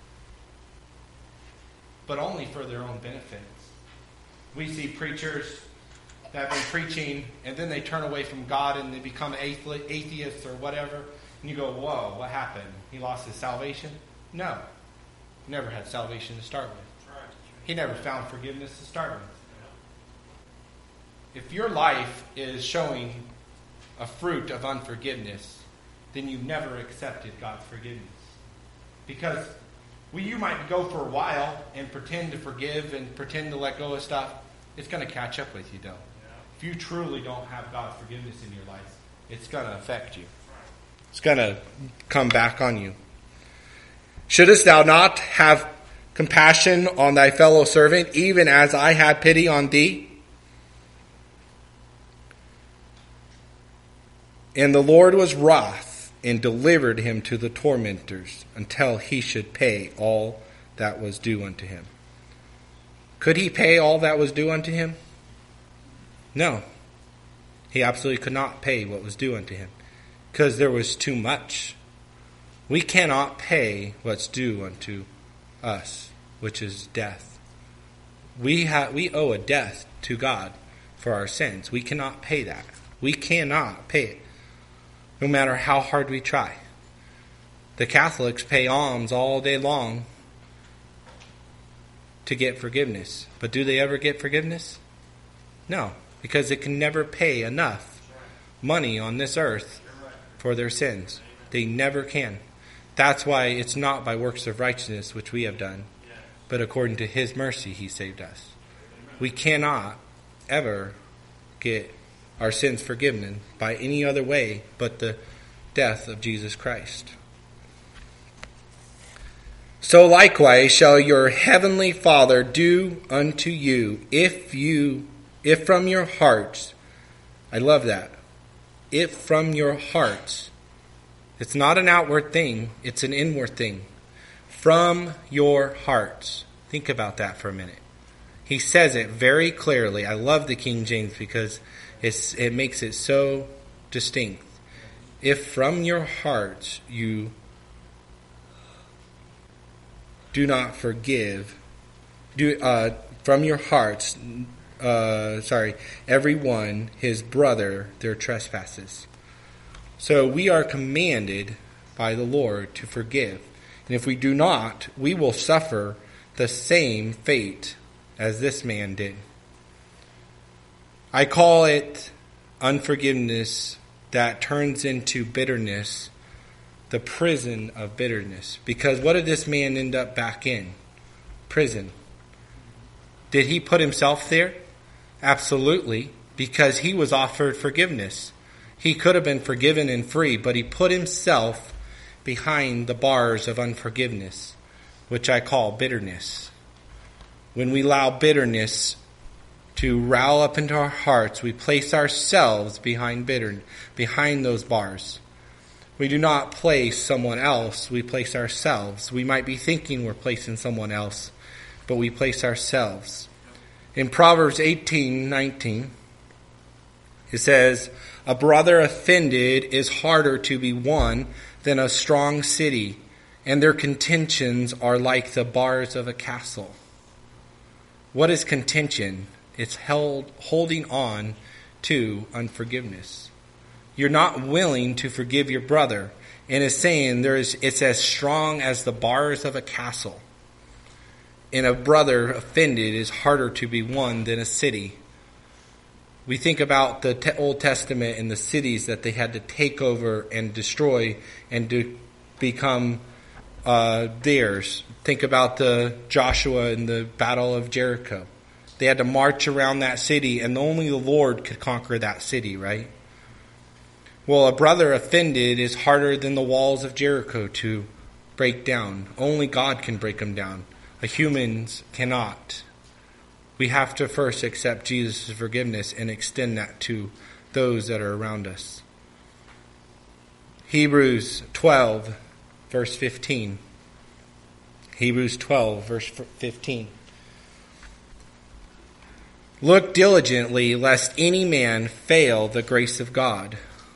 but only for their own benefits? We see preachers that have been preaching, and then they turn away from God and they become atheists or whatever, and you go, whoa, what happened? He lost his salvation? No. He never had salvation to start with. He never found forgiveness to start with. If your life is showing a fruit of unforgiveness, then you've never accepted God's forgiveness. Because well, you might go for a while and pretend to forgive and pretend to let go of stuff. It's going to catch up with you, though. If you truly don't have God's forgiveness in your life, it's going to affect you. It's going to come back on you. Shouldest thou not have compassion on thy fellow servant, even as I had pity on thee? And the Lord was wroth and delivered him to the tormentors until he should pay all that was due unto him. Could he pay all that was due unto him? No. He absolutely could not pay what was due unto him, because there was too much. We cannot pay what's due unto us, which is death. We ha- we owe a death to God for our sins. We cannot pay that. We cannot pay it, no matter how hard we try. The Catholics pay alms all day long to get forgiveness. But do they ever get forgiveness? No, because it can never pay enough money on this earth for their sins. They never can. That's why it's not by works of righteousness which we have done, but according to his mercy he saved us. We cannot ever get our sins forgiven by any other way but the death of Jesus Christ. So likewise shall your heavenly Father do unto you, if you, if from your hearts, I love that, if from your hearts, it's not an outward thing, it's an inward thing, from your hearts. Think about that for a minute. He says it very clearly. I love the King James because it's, it makes it so distinct. If from your hearts you do not forgive, do uh, from your hearts, uh, sorry, everyone his brother their trespasses. So we are commanded by the Lord to forgive. And if we do not, we will suffer the same fate as this man did. I call it unforgiveness that turns into bitterness, the prison of bitterness. Because what did this man end up back in? Prison. Did he put himself there? Absolutely, because he was offered forgiveness. He could have been forgiven and free, but he put himself behind the bars of unforgiveness, which I call bitterness. When we allow bitterness to roll up into our hearts, we place ourselves behind bitter, behind those bars. We do not place someone else, we place ourselves. We might be thinking we're placing someone else, but we place ourselves. In Proverbs eighteen nineteen, it says, "A brother offended is harder to be won than a strong city, and their contentions are like the bars of a castle." What is contention? It's held holding on to unforgiveness. You're not willing to forgive your brother, and it's saying there is it's as strong as the bars of a castle. And a brother offended is harder to be won than a city. We think about the te- Old Testament and the cities that they had to take over and destroy and to become uh, theirs. Think about the Joshua and the Battle of Jericho. They had to march around that city, and only the Lord could conquer that city, right? Well, a brother offended is harder than the walls of Jericho to break down. Only God can break them down. A humans cannot. We have to first accept Jesus' forgiveness and extend that to those that are around us. Hebrews twelve, verse fifteen. Hebrews twelve, verse fifteen. "Look diligently, lest any man fail the grace of God,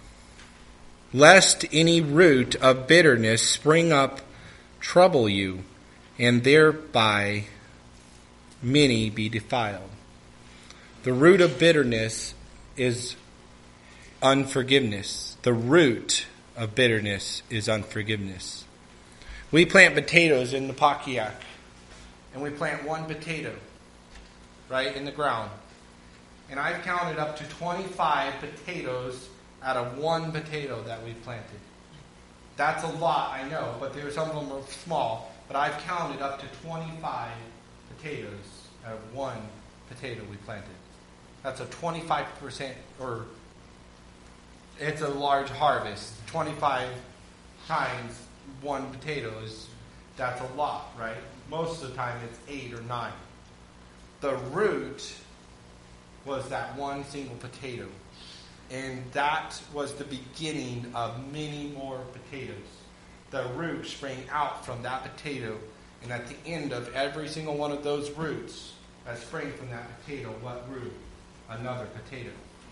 lest any root of bitterness spring up, trouble you, and thereby many be defiled." The root of bitterness is unforgiveness. The root of bitterness is unforgiveness. We plant potatoes in the Pakiak, and we plant one potato right in the ground. And I've counted up to twenty-five potatoes out of one potato that we've planted. That's a lot, I know, but there some of them are small. But I've counted up to twenty-five potatoes out of one potato we planted. That's a twenty-five percent, or it's a large harvest. twenty-five times one potato is, that's a lot, right? Most of the time it's eight or nine. The root was that one single potato. And that was the beginning of many more potatoes. The root sprang out from that potato. And at the end of every single one of those roots that sprang from that potato, what grew? Another potato.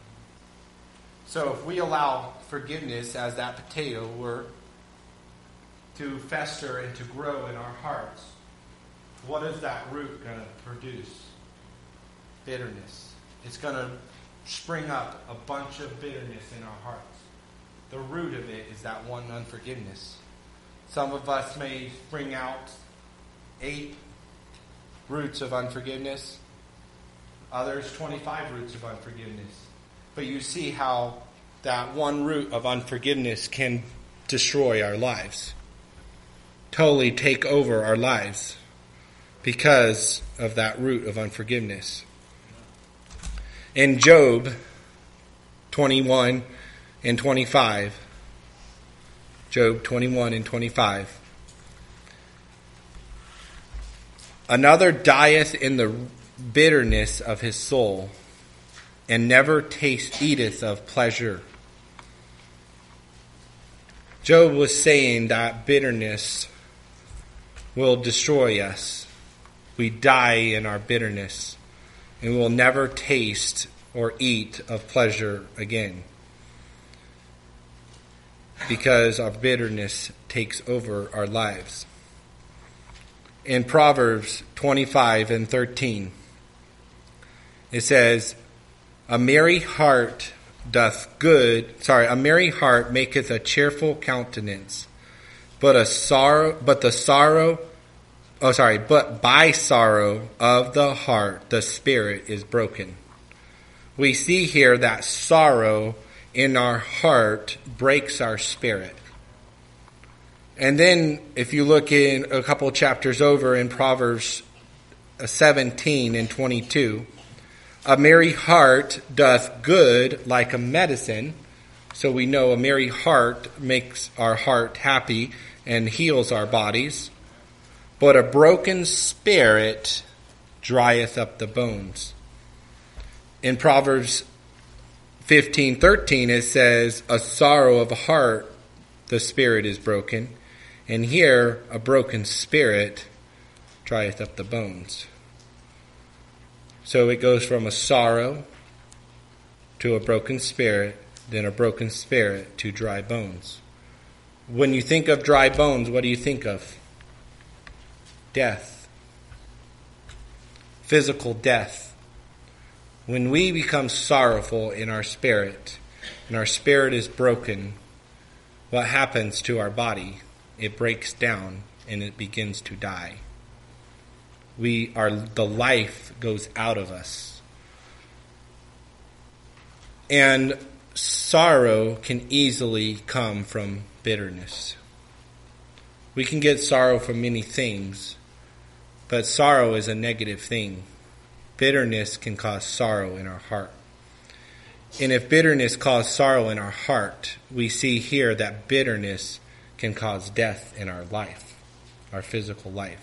So if we allow forgiveness as that potato were to fester and to grow in our hearts, what is that root going to produce? Bitterness. It's going to spring up a bunch of bitterness in our hearts. The root of it is that one unforgiveness. Some of us may bring out eight roots of unforgiveness. Others, twenty-five roots of unforgiveness. But you see how that one root of unforgiveness can destroy our lives. Totally take over our lives because of that root of unforgiveness. In Job twenty-one and twenty-five, Job twenty-one and twenty-five, "Another dieth in the bitterness of his soul, and never taste eateth of pleasure." Job was saying that bitterness will destroy us. We die in our bitterness, and we will never taste or eat of pleasure again, because our bitterness takes over our lives. In Proverbs twenty-five and thirteen, it says, "A merry heart doth good, sorry, a merry heart maketh a cheerful countenance, but a sorrow, but the sorrow, oh sorry, but by sorrow of the heart the spirit is broken." We see here that sorrow in our heart breaks our spirit. And then if you look in a couple chapters over in Proverbs seventeen and twenty-two, "A merry heart doth good like a medicine, So we know a merry heart makes our heart happy and heals our bodies. But a broken spirit drieth up the bones. In Proverbs fifteen thirteen it says, a sorrow of heart, the spirit is broken. And here, a broken spirit drieth up the bones. So it goes from a sorrow to a broken spirit, then a broken spirit to dry bones. When you think of dry bones, what do you think of? Death. Physical death. When we become sorrowful in our spirit, and our spirit is broken, what happens to our body? It breaks down and it begins to die. We are, the life goes out of us. And sorrow can easily come from bitterness. We can get sorrow from many things, but sorrow is a negative thing. Bitterness can cause sorrow in our heart. And if bitterness causes sorrow in our heart, we see here that bitterness can cause death in our life, our physical life.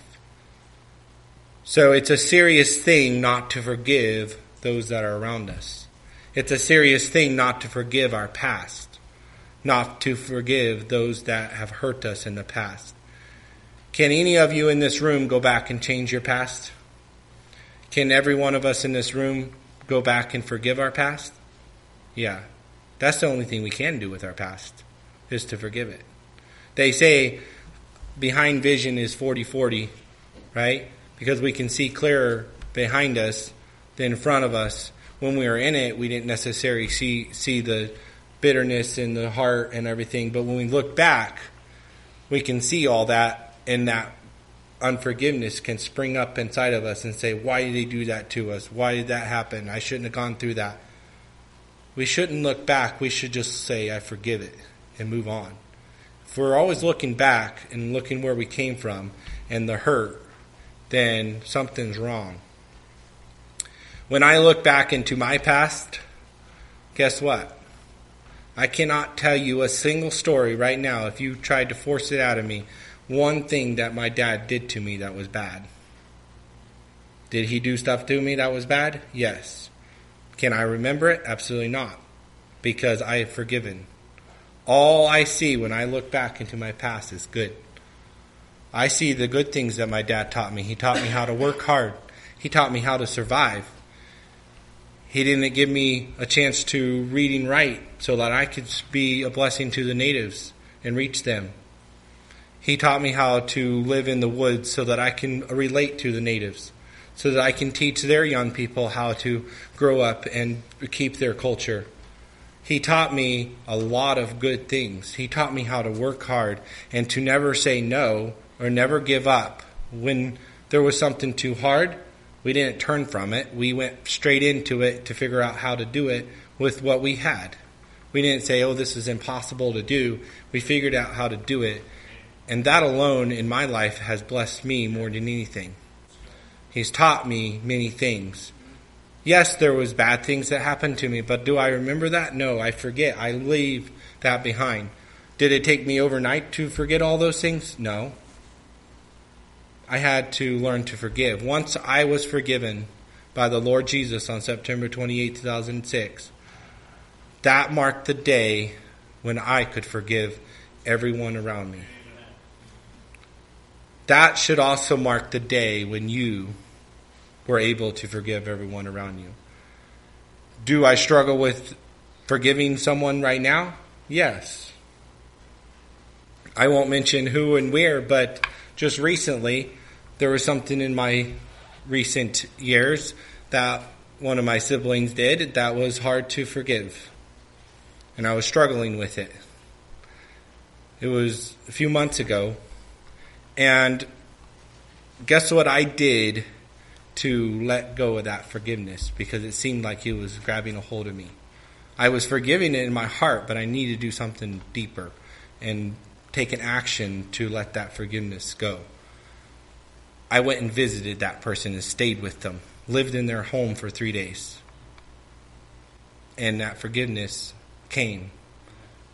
So it's a serious thing not to forgive those that are around us. It's a serious thing not to forgive our past, not to forgive those that have hurt us in the past. Can any of you in this room go back and change your past? Can every one of us in this room go back and forgive our past? Yeah. That's the only thing we can do with our past, is to forgive it. They say behind vision is forty forty, right? Because we can see clearer behind us than in front of us. When we were in it, we didn't necessarily see see the bitterness in the heart and everything. But when we look back, we can see all that, and that unforgiveness can spring up inside of us and say, why did they do that to us? Why did that happen? I shouldn't have gone through that. We shouldn't look back. We should just say, I forgive it, and move on. If we're always looking back and looking where we came from and the hurt, then something's wrong. When I look back into my past, guess what? I cannot tell you a single story right now, if you tried to force it out of me, one thing that my dad did to me that was bad. Did he do stuff to me that was bad? Yes. Can I remember it? Absolutely not. Because I have forgiven. All I see when I look back into my past is good. I see the good things that my dad taught me. He taught me how to work hard. He taught me how to survive. He didn't give me a chance to read and write so that I could be a blessing to the natives and reach them. He taught me how to live in the woods so that I can relate to the natives, so that I can teach their young people how to grow up and keep their culture. He taught me a lot of good things. He taught me how to work hard and to never say no or never give up. When there was something too hard, we didn't turn from it. We went straight into it to figure out how to do it with what we had. We didn't say, oh, this is impossible to do. We figured out how to do it. And that alone in my life has blessed me more than anything. He's taught me many things. Yes, there was bad things that happened to me, but do I remember that? No, I forget. I leave that behind. Did it take me overnight to forget all those things? No. I had to learn to forgive. Once I was forgiven by the Lord Jesus on September twenty-eighth, two thousand six, that marked the day when I could forgive everyone around me. That should also mark the day when you were able to forgive everyone around you. Do I struggle with forgiving someone right now? Yes. I won't mention who and where, but just recently, there was something in my recent years that one of my siblings did that was hard to forgive. And I was struggling with it. It was a few months ago. And guess what I did to let go of that forgiveness? Because it seemed like he was grabbing a hold of me. I was forgiving it in my heart, but I needed to do something deeper and take an action to let that forgiveness go. I went and visited that person and stayed with them, lived in their home for three days. And that forgiveness came.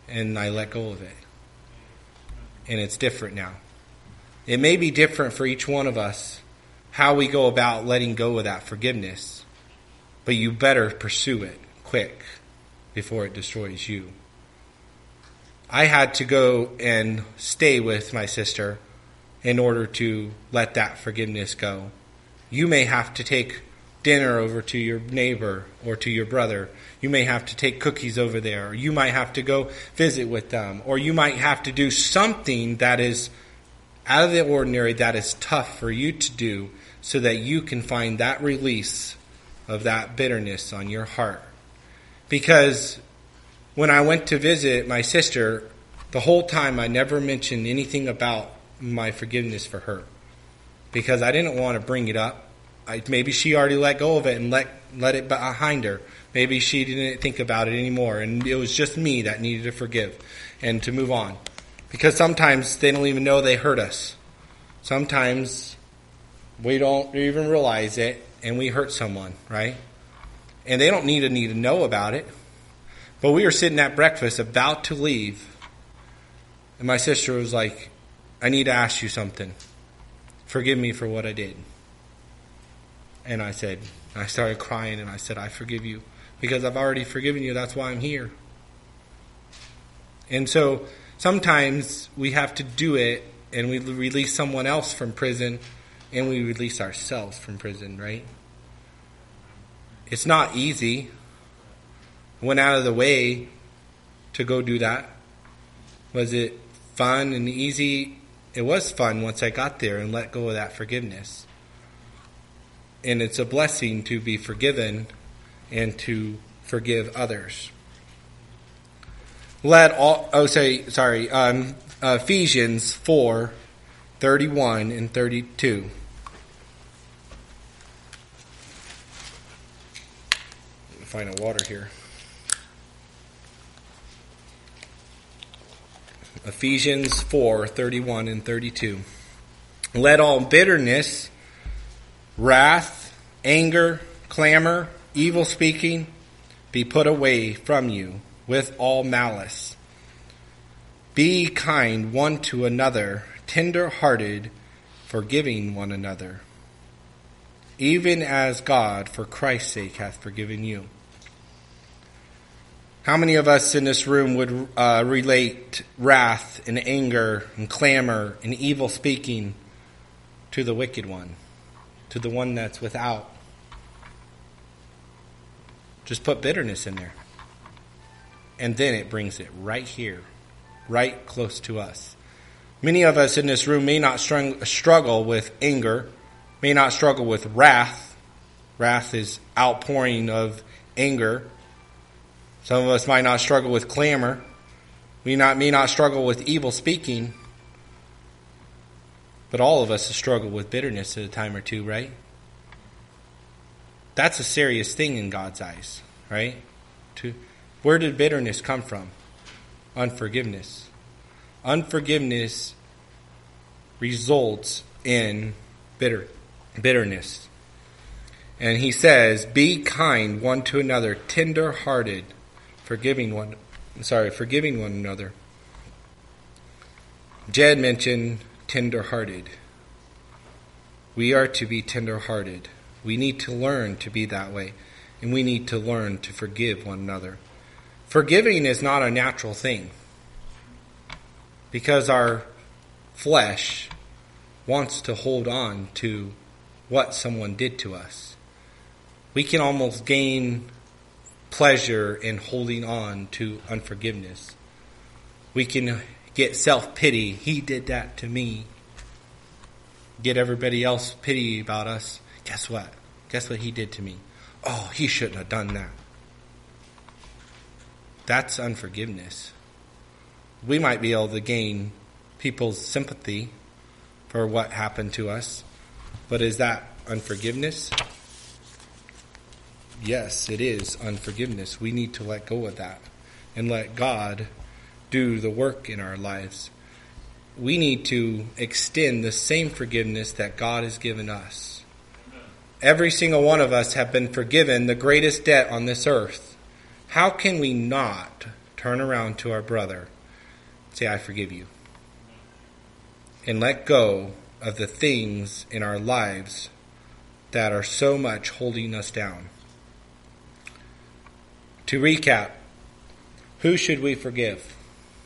and I let go of it. And it's different now. It may be different for each one of us how we go about letting go of that forgiveness, but you better pursue it quick before it destroys you. I had to go and stay with my sister in order to let that forgiveness go. You may have to take dinner over to your neighbor or to your brother. You may have to take cookies over there. Or you might have to go visit with them. Or you might have to do something that is out of the ordinary, that is tough for you to do, so that you can find that release of that bitterness on your heart. Because when I went to visit my sister, the whole time I never mentioned anything about my forgiveness for her. Because I didn't want to bring it up. I, maybe she already let go of it and let let it behind her. Maybe she didn't think about it anymore, and it was just me that needed to forgive and to move on. Because sometimes they don't even know they hurt us. Sometimes we don't even realize it, and we hurt someone, right? And they don't need to need to know about it. But we were sitting at breakfast about to leave, and my sister was like, I need to ask you something. Forgive me for what I did. And I said, I started crying, and I said, I forgive you. Because I've already forgiven you, that's why I'm here. And so sometimes we have to do it, and we release someone else from prison, and we release ourselves from prison, right? It's not easy. I went out of the way to go do that. Was it fun and easy? It was fun once I got there and let go of that forgiveness. And it's a blessing to be forgiven and to forgive others. Let all, oh, say, sorry, um, uh, Ephesians four, thirty-one and thirty-two. Find a water here. Ephesians four, thirty-one and thirty-two. Let all bitterness, wrath, anger, clamor, evil speaking be put away from you with all malice. Be kind one to another, tender-hearted, forgiving one another, even as God, for Christ's sake, hath forgiven you. How many of us in this room would uh, relate wrath and anger and clamor and evil speaking to the wicked one, to the one that's without? Just put bitterness in there. And then it brings it right here, right close to us. Many of us in this room may not struggle with anger, may not struggle with wrath. Wrath is outpouring of anger. Some of us might not struggle with clamor. We not, may not struggle with evil speaking. But all of us struggle with bitterness at a time or two, right? That's a serious thing in God's eyes, right? To, where did bitterness come from? Unforgiveness. Unforgiveness results in bitter, bitterness. And he says, be kind one to another, tender-hearted, forgiving one, sorry, forgiving one another. Jed mentioned tender-hearted. We are to be tender-hearted. We need to learn to be that way. And we need to learn to forgive one another. Forgiving is not a natural thing. Because our flesh wants to hold on to what someone did to us. We can almost gain pleasure in holding on to unforgiveness. We can get self-pity. He did that to me. Get everybody else pity about us. Guess what? Guess what he did to me? Oh, he shouldn't have done that. That's unforgiveness. We might be able to gain people's sympathy for what happened to us, but is that unforgiveness? Yes, it is unforgiveness. We need to let go of that and let God do the work in our lives. We need to extend the same forgiveness that God has given us. Every single one of us have been forgiven the greatest debt on this earth. How can we not turn around to our brother, say, I forgive you. And let go of the things in our lives that are so much holding us down. To recap, who should we forgive?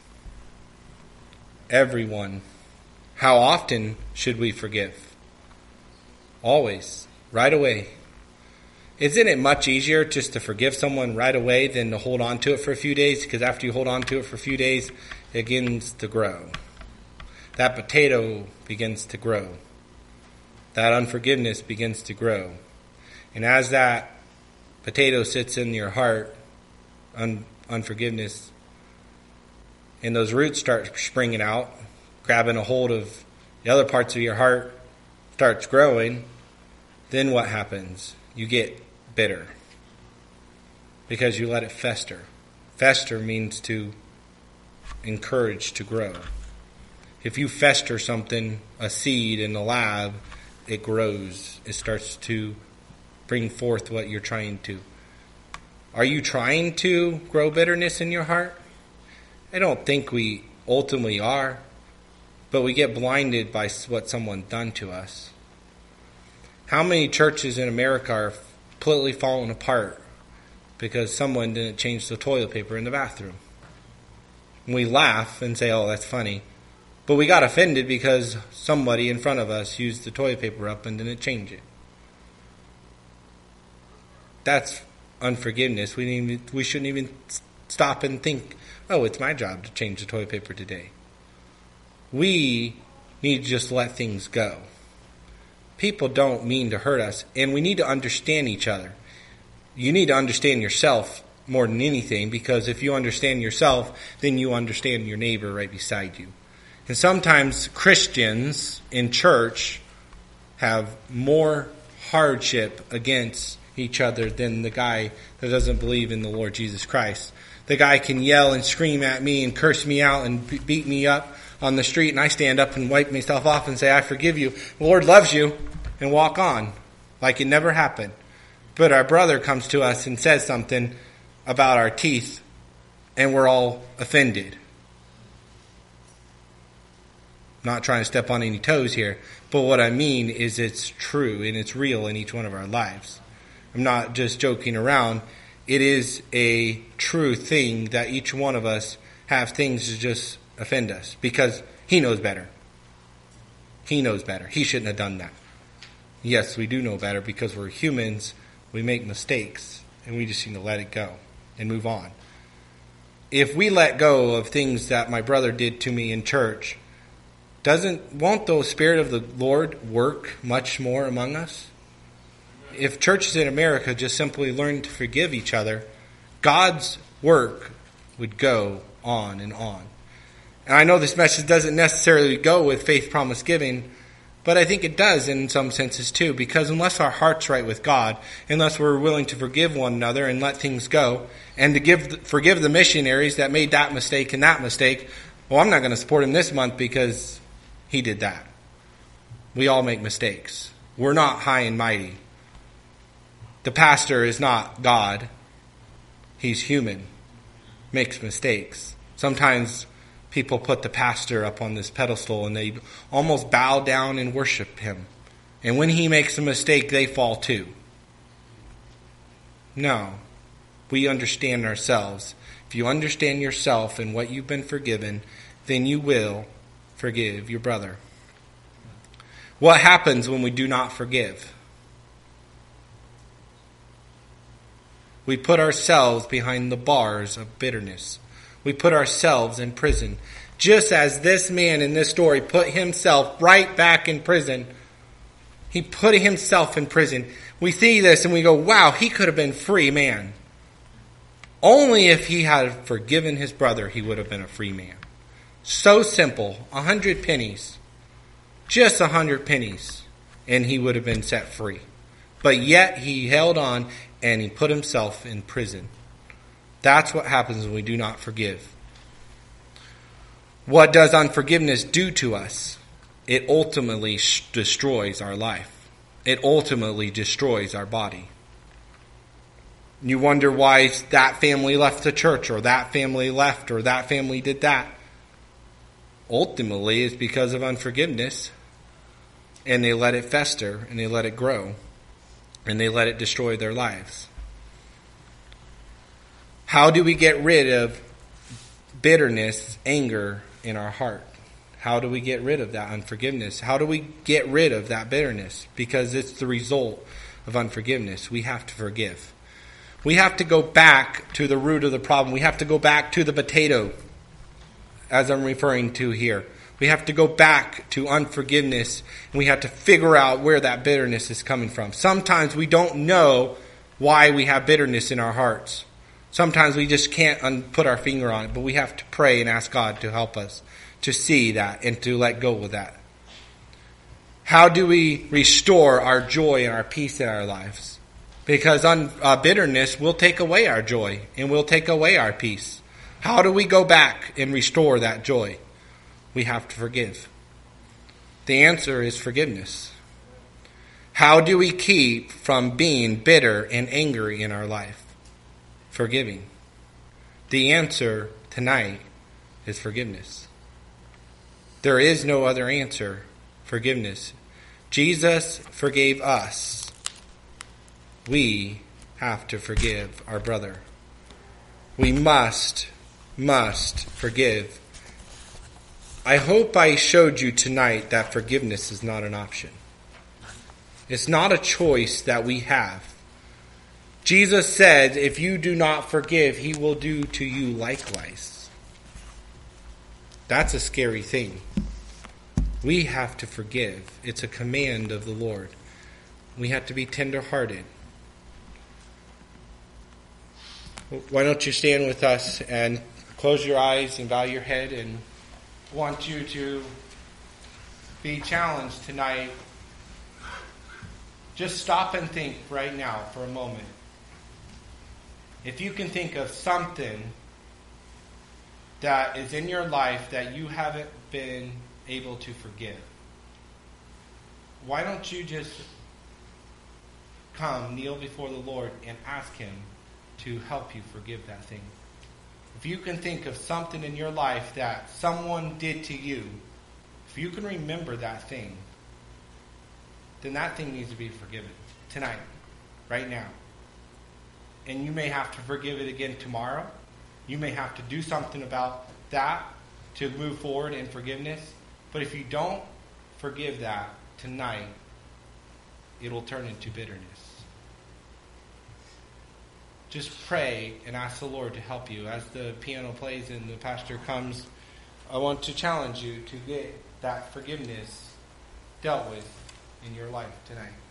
Everyone. How often should we forgive? Always. Right away. Isn't it much easier just to forgive someone right away than to hold on to it for a few days? Because after you hold on to it for a few days, it begins to grow. That potato begins to grow. That unforgiveness begins to grow. And as that potato sits in your heart, un- unforgiveness, and those roots start springing out, grabbing a hold of the other parts of your heart, starts growing, then what happens? You get bitter because you let it fester. Fester means to encourage to grow. If you fester something, a seed in the lab, it grows. It starts to bring forth what you're trying to. Are you trying to grow bitterness in your heart? I don't think we ultimately are, but we get blinded by what someone's done to us. How many churches in America are completely falling apart because someone didn't change the toilet paper in the bathroom? We laugh and say, oh, that's funny. But we got offended because somebody in front of us used the toilet paper up and didn't change it. That's unforgiveness. We didn't even, we shouldn't even stop and think, oh, it's my job to change the toilet paper today. We need to just let things go. People don't mean to hurt us, and we need to understand each other. You need to understand yourself more than anything, because if you understand yourself, then you understand your neighbor right beside you. And sometimes Christians in church have more hardship against each other than the guy that doesn't believe in the Lord Jesus Christ. The guy can yell and scream at me and curse me out and beat me up on the street, and I stand up and wipe myself off and say, I forgive you. The Lord loves you, and walk on like it never happened. But our brother comes to us and says something about our teeth, and we're all offended. Not trying to step on any toes here, but what I mean is it's true and it's real in each one of our lives. I'm not just joking around. It is a true thing that each one of us have things to just offend us because he knows better. He knows better. He shouldn't have done that. Yes, we do know better because we're humans. We make mistakes and we just need to let it go and move on. If we let go of things that my brother did to me in church, doesn't won't the Spirit of the Lord work much more among us? If churches in America just simply learn to forgive each other, God's work would go on and on. And I know this message doesn't necessarily go with faith promise giving, but I think it does in some senses too, because unless our heart's right with God, unless we're willing to forgive one another and let things go, and to give forgive the missionaries that made that mistake and that mistake, well, I'm not going to support him this month because he did that. We all make mistakes. We're not high and mighty. The pastor is not God. He's human. Makes mistakes. Sometimes people put the pastor up on this pedestal and they almost bow down and worship him. And when he makes a mistake, they fall too. No. We understand ourselves. If you understand yourself and what you've been forgiven, then you will forgive your brother. What happens when we do not forgive? We put ourselves behind the bars of bitterness. We put ourselves in prison. Just as this man in this story put himself right back in prison. He put himself in prison. We see this and we go, wow, he could have been free man. Only if he had forgiven his brother, he would have been a free man. So simple. A hundred pennies. Just a hundred pennies. And he would have been set free. But yet he held on and he put himself in prison. That's what happens when we do not forgive. What does unforgiveness do to us? It ultimately destroys our life. It ultimately destroys our body. You wonder why that family left the church, or that family left, or that family did that. Ultimately, it's because of unforgiveness. And they let it fester, and they let it grow, and they let it destroy their lives. How do we get rid of bitterness, anger in our heart? How do we get rid of that unforgiveness? How do we get rid of that bitterness? Because it's the result of unforgiveness. We have to forgive. We have to go back to the root of the problem. We have to go back to the potato, as I'm referring to here. We have to go back to unforgiveness, and we have to figure out where that bitterness is coming from. Sometimes we don't know why we have bitterness in our hearts. Sometimes we just can't un- put our finger on it, but we have to pray and ask God to help us to see that and to let go of that. How do we restore our joy and our peace in our lives? Because un- uh, bitterness will take away our joy and will take away our peace. How do we go back and restore that joy? We have to forgive. The answer is forgiveness. How do we keep from being bitter and angry in our life? Forgiving. The answer tonight is forgiveness. There is no other answer. Forgiveness. Jesus forgave us. We have to forgive our brother. We must, must forgive. I hope I showed you tonight that forgiveness is not an option. It's not a choice that we have. Jesus said, if you do not forgive, he will do to you likewise. That's a scary thing. We have to forgive. It's a command of the Lord. We have to be tender-hearted. Why don't you stand with us and close your eyes and bow your head, and want you to be challenged tonight. Just stop and think right now for a moment. If you can think of something that is in your life that you haven't been able to forgive, why don't you just come, kneel before the Lord, and ask him to help you forgive that thing. If you can think of something in your life that someone did to you, if you can remember that thing, then that thing needs to be forgiven tonight, right now. And you may have to forgive it again tomorrow. You may have to do something about that to move forward in forgiveness. But if you don't forgive that tonight, it will turn into bitterness. Just pray and ask the Lord to help you. As the piano plays and the pastor comes, I want to challenge you to get that forgiveness dealt with in your life tonight.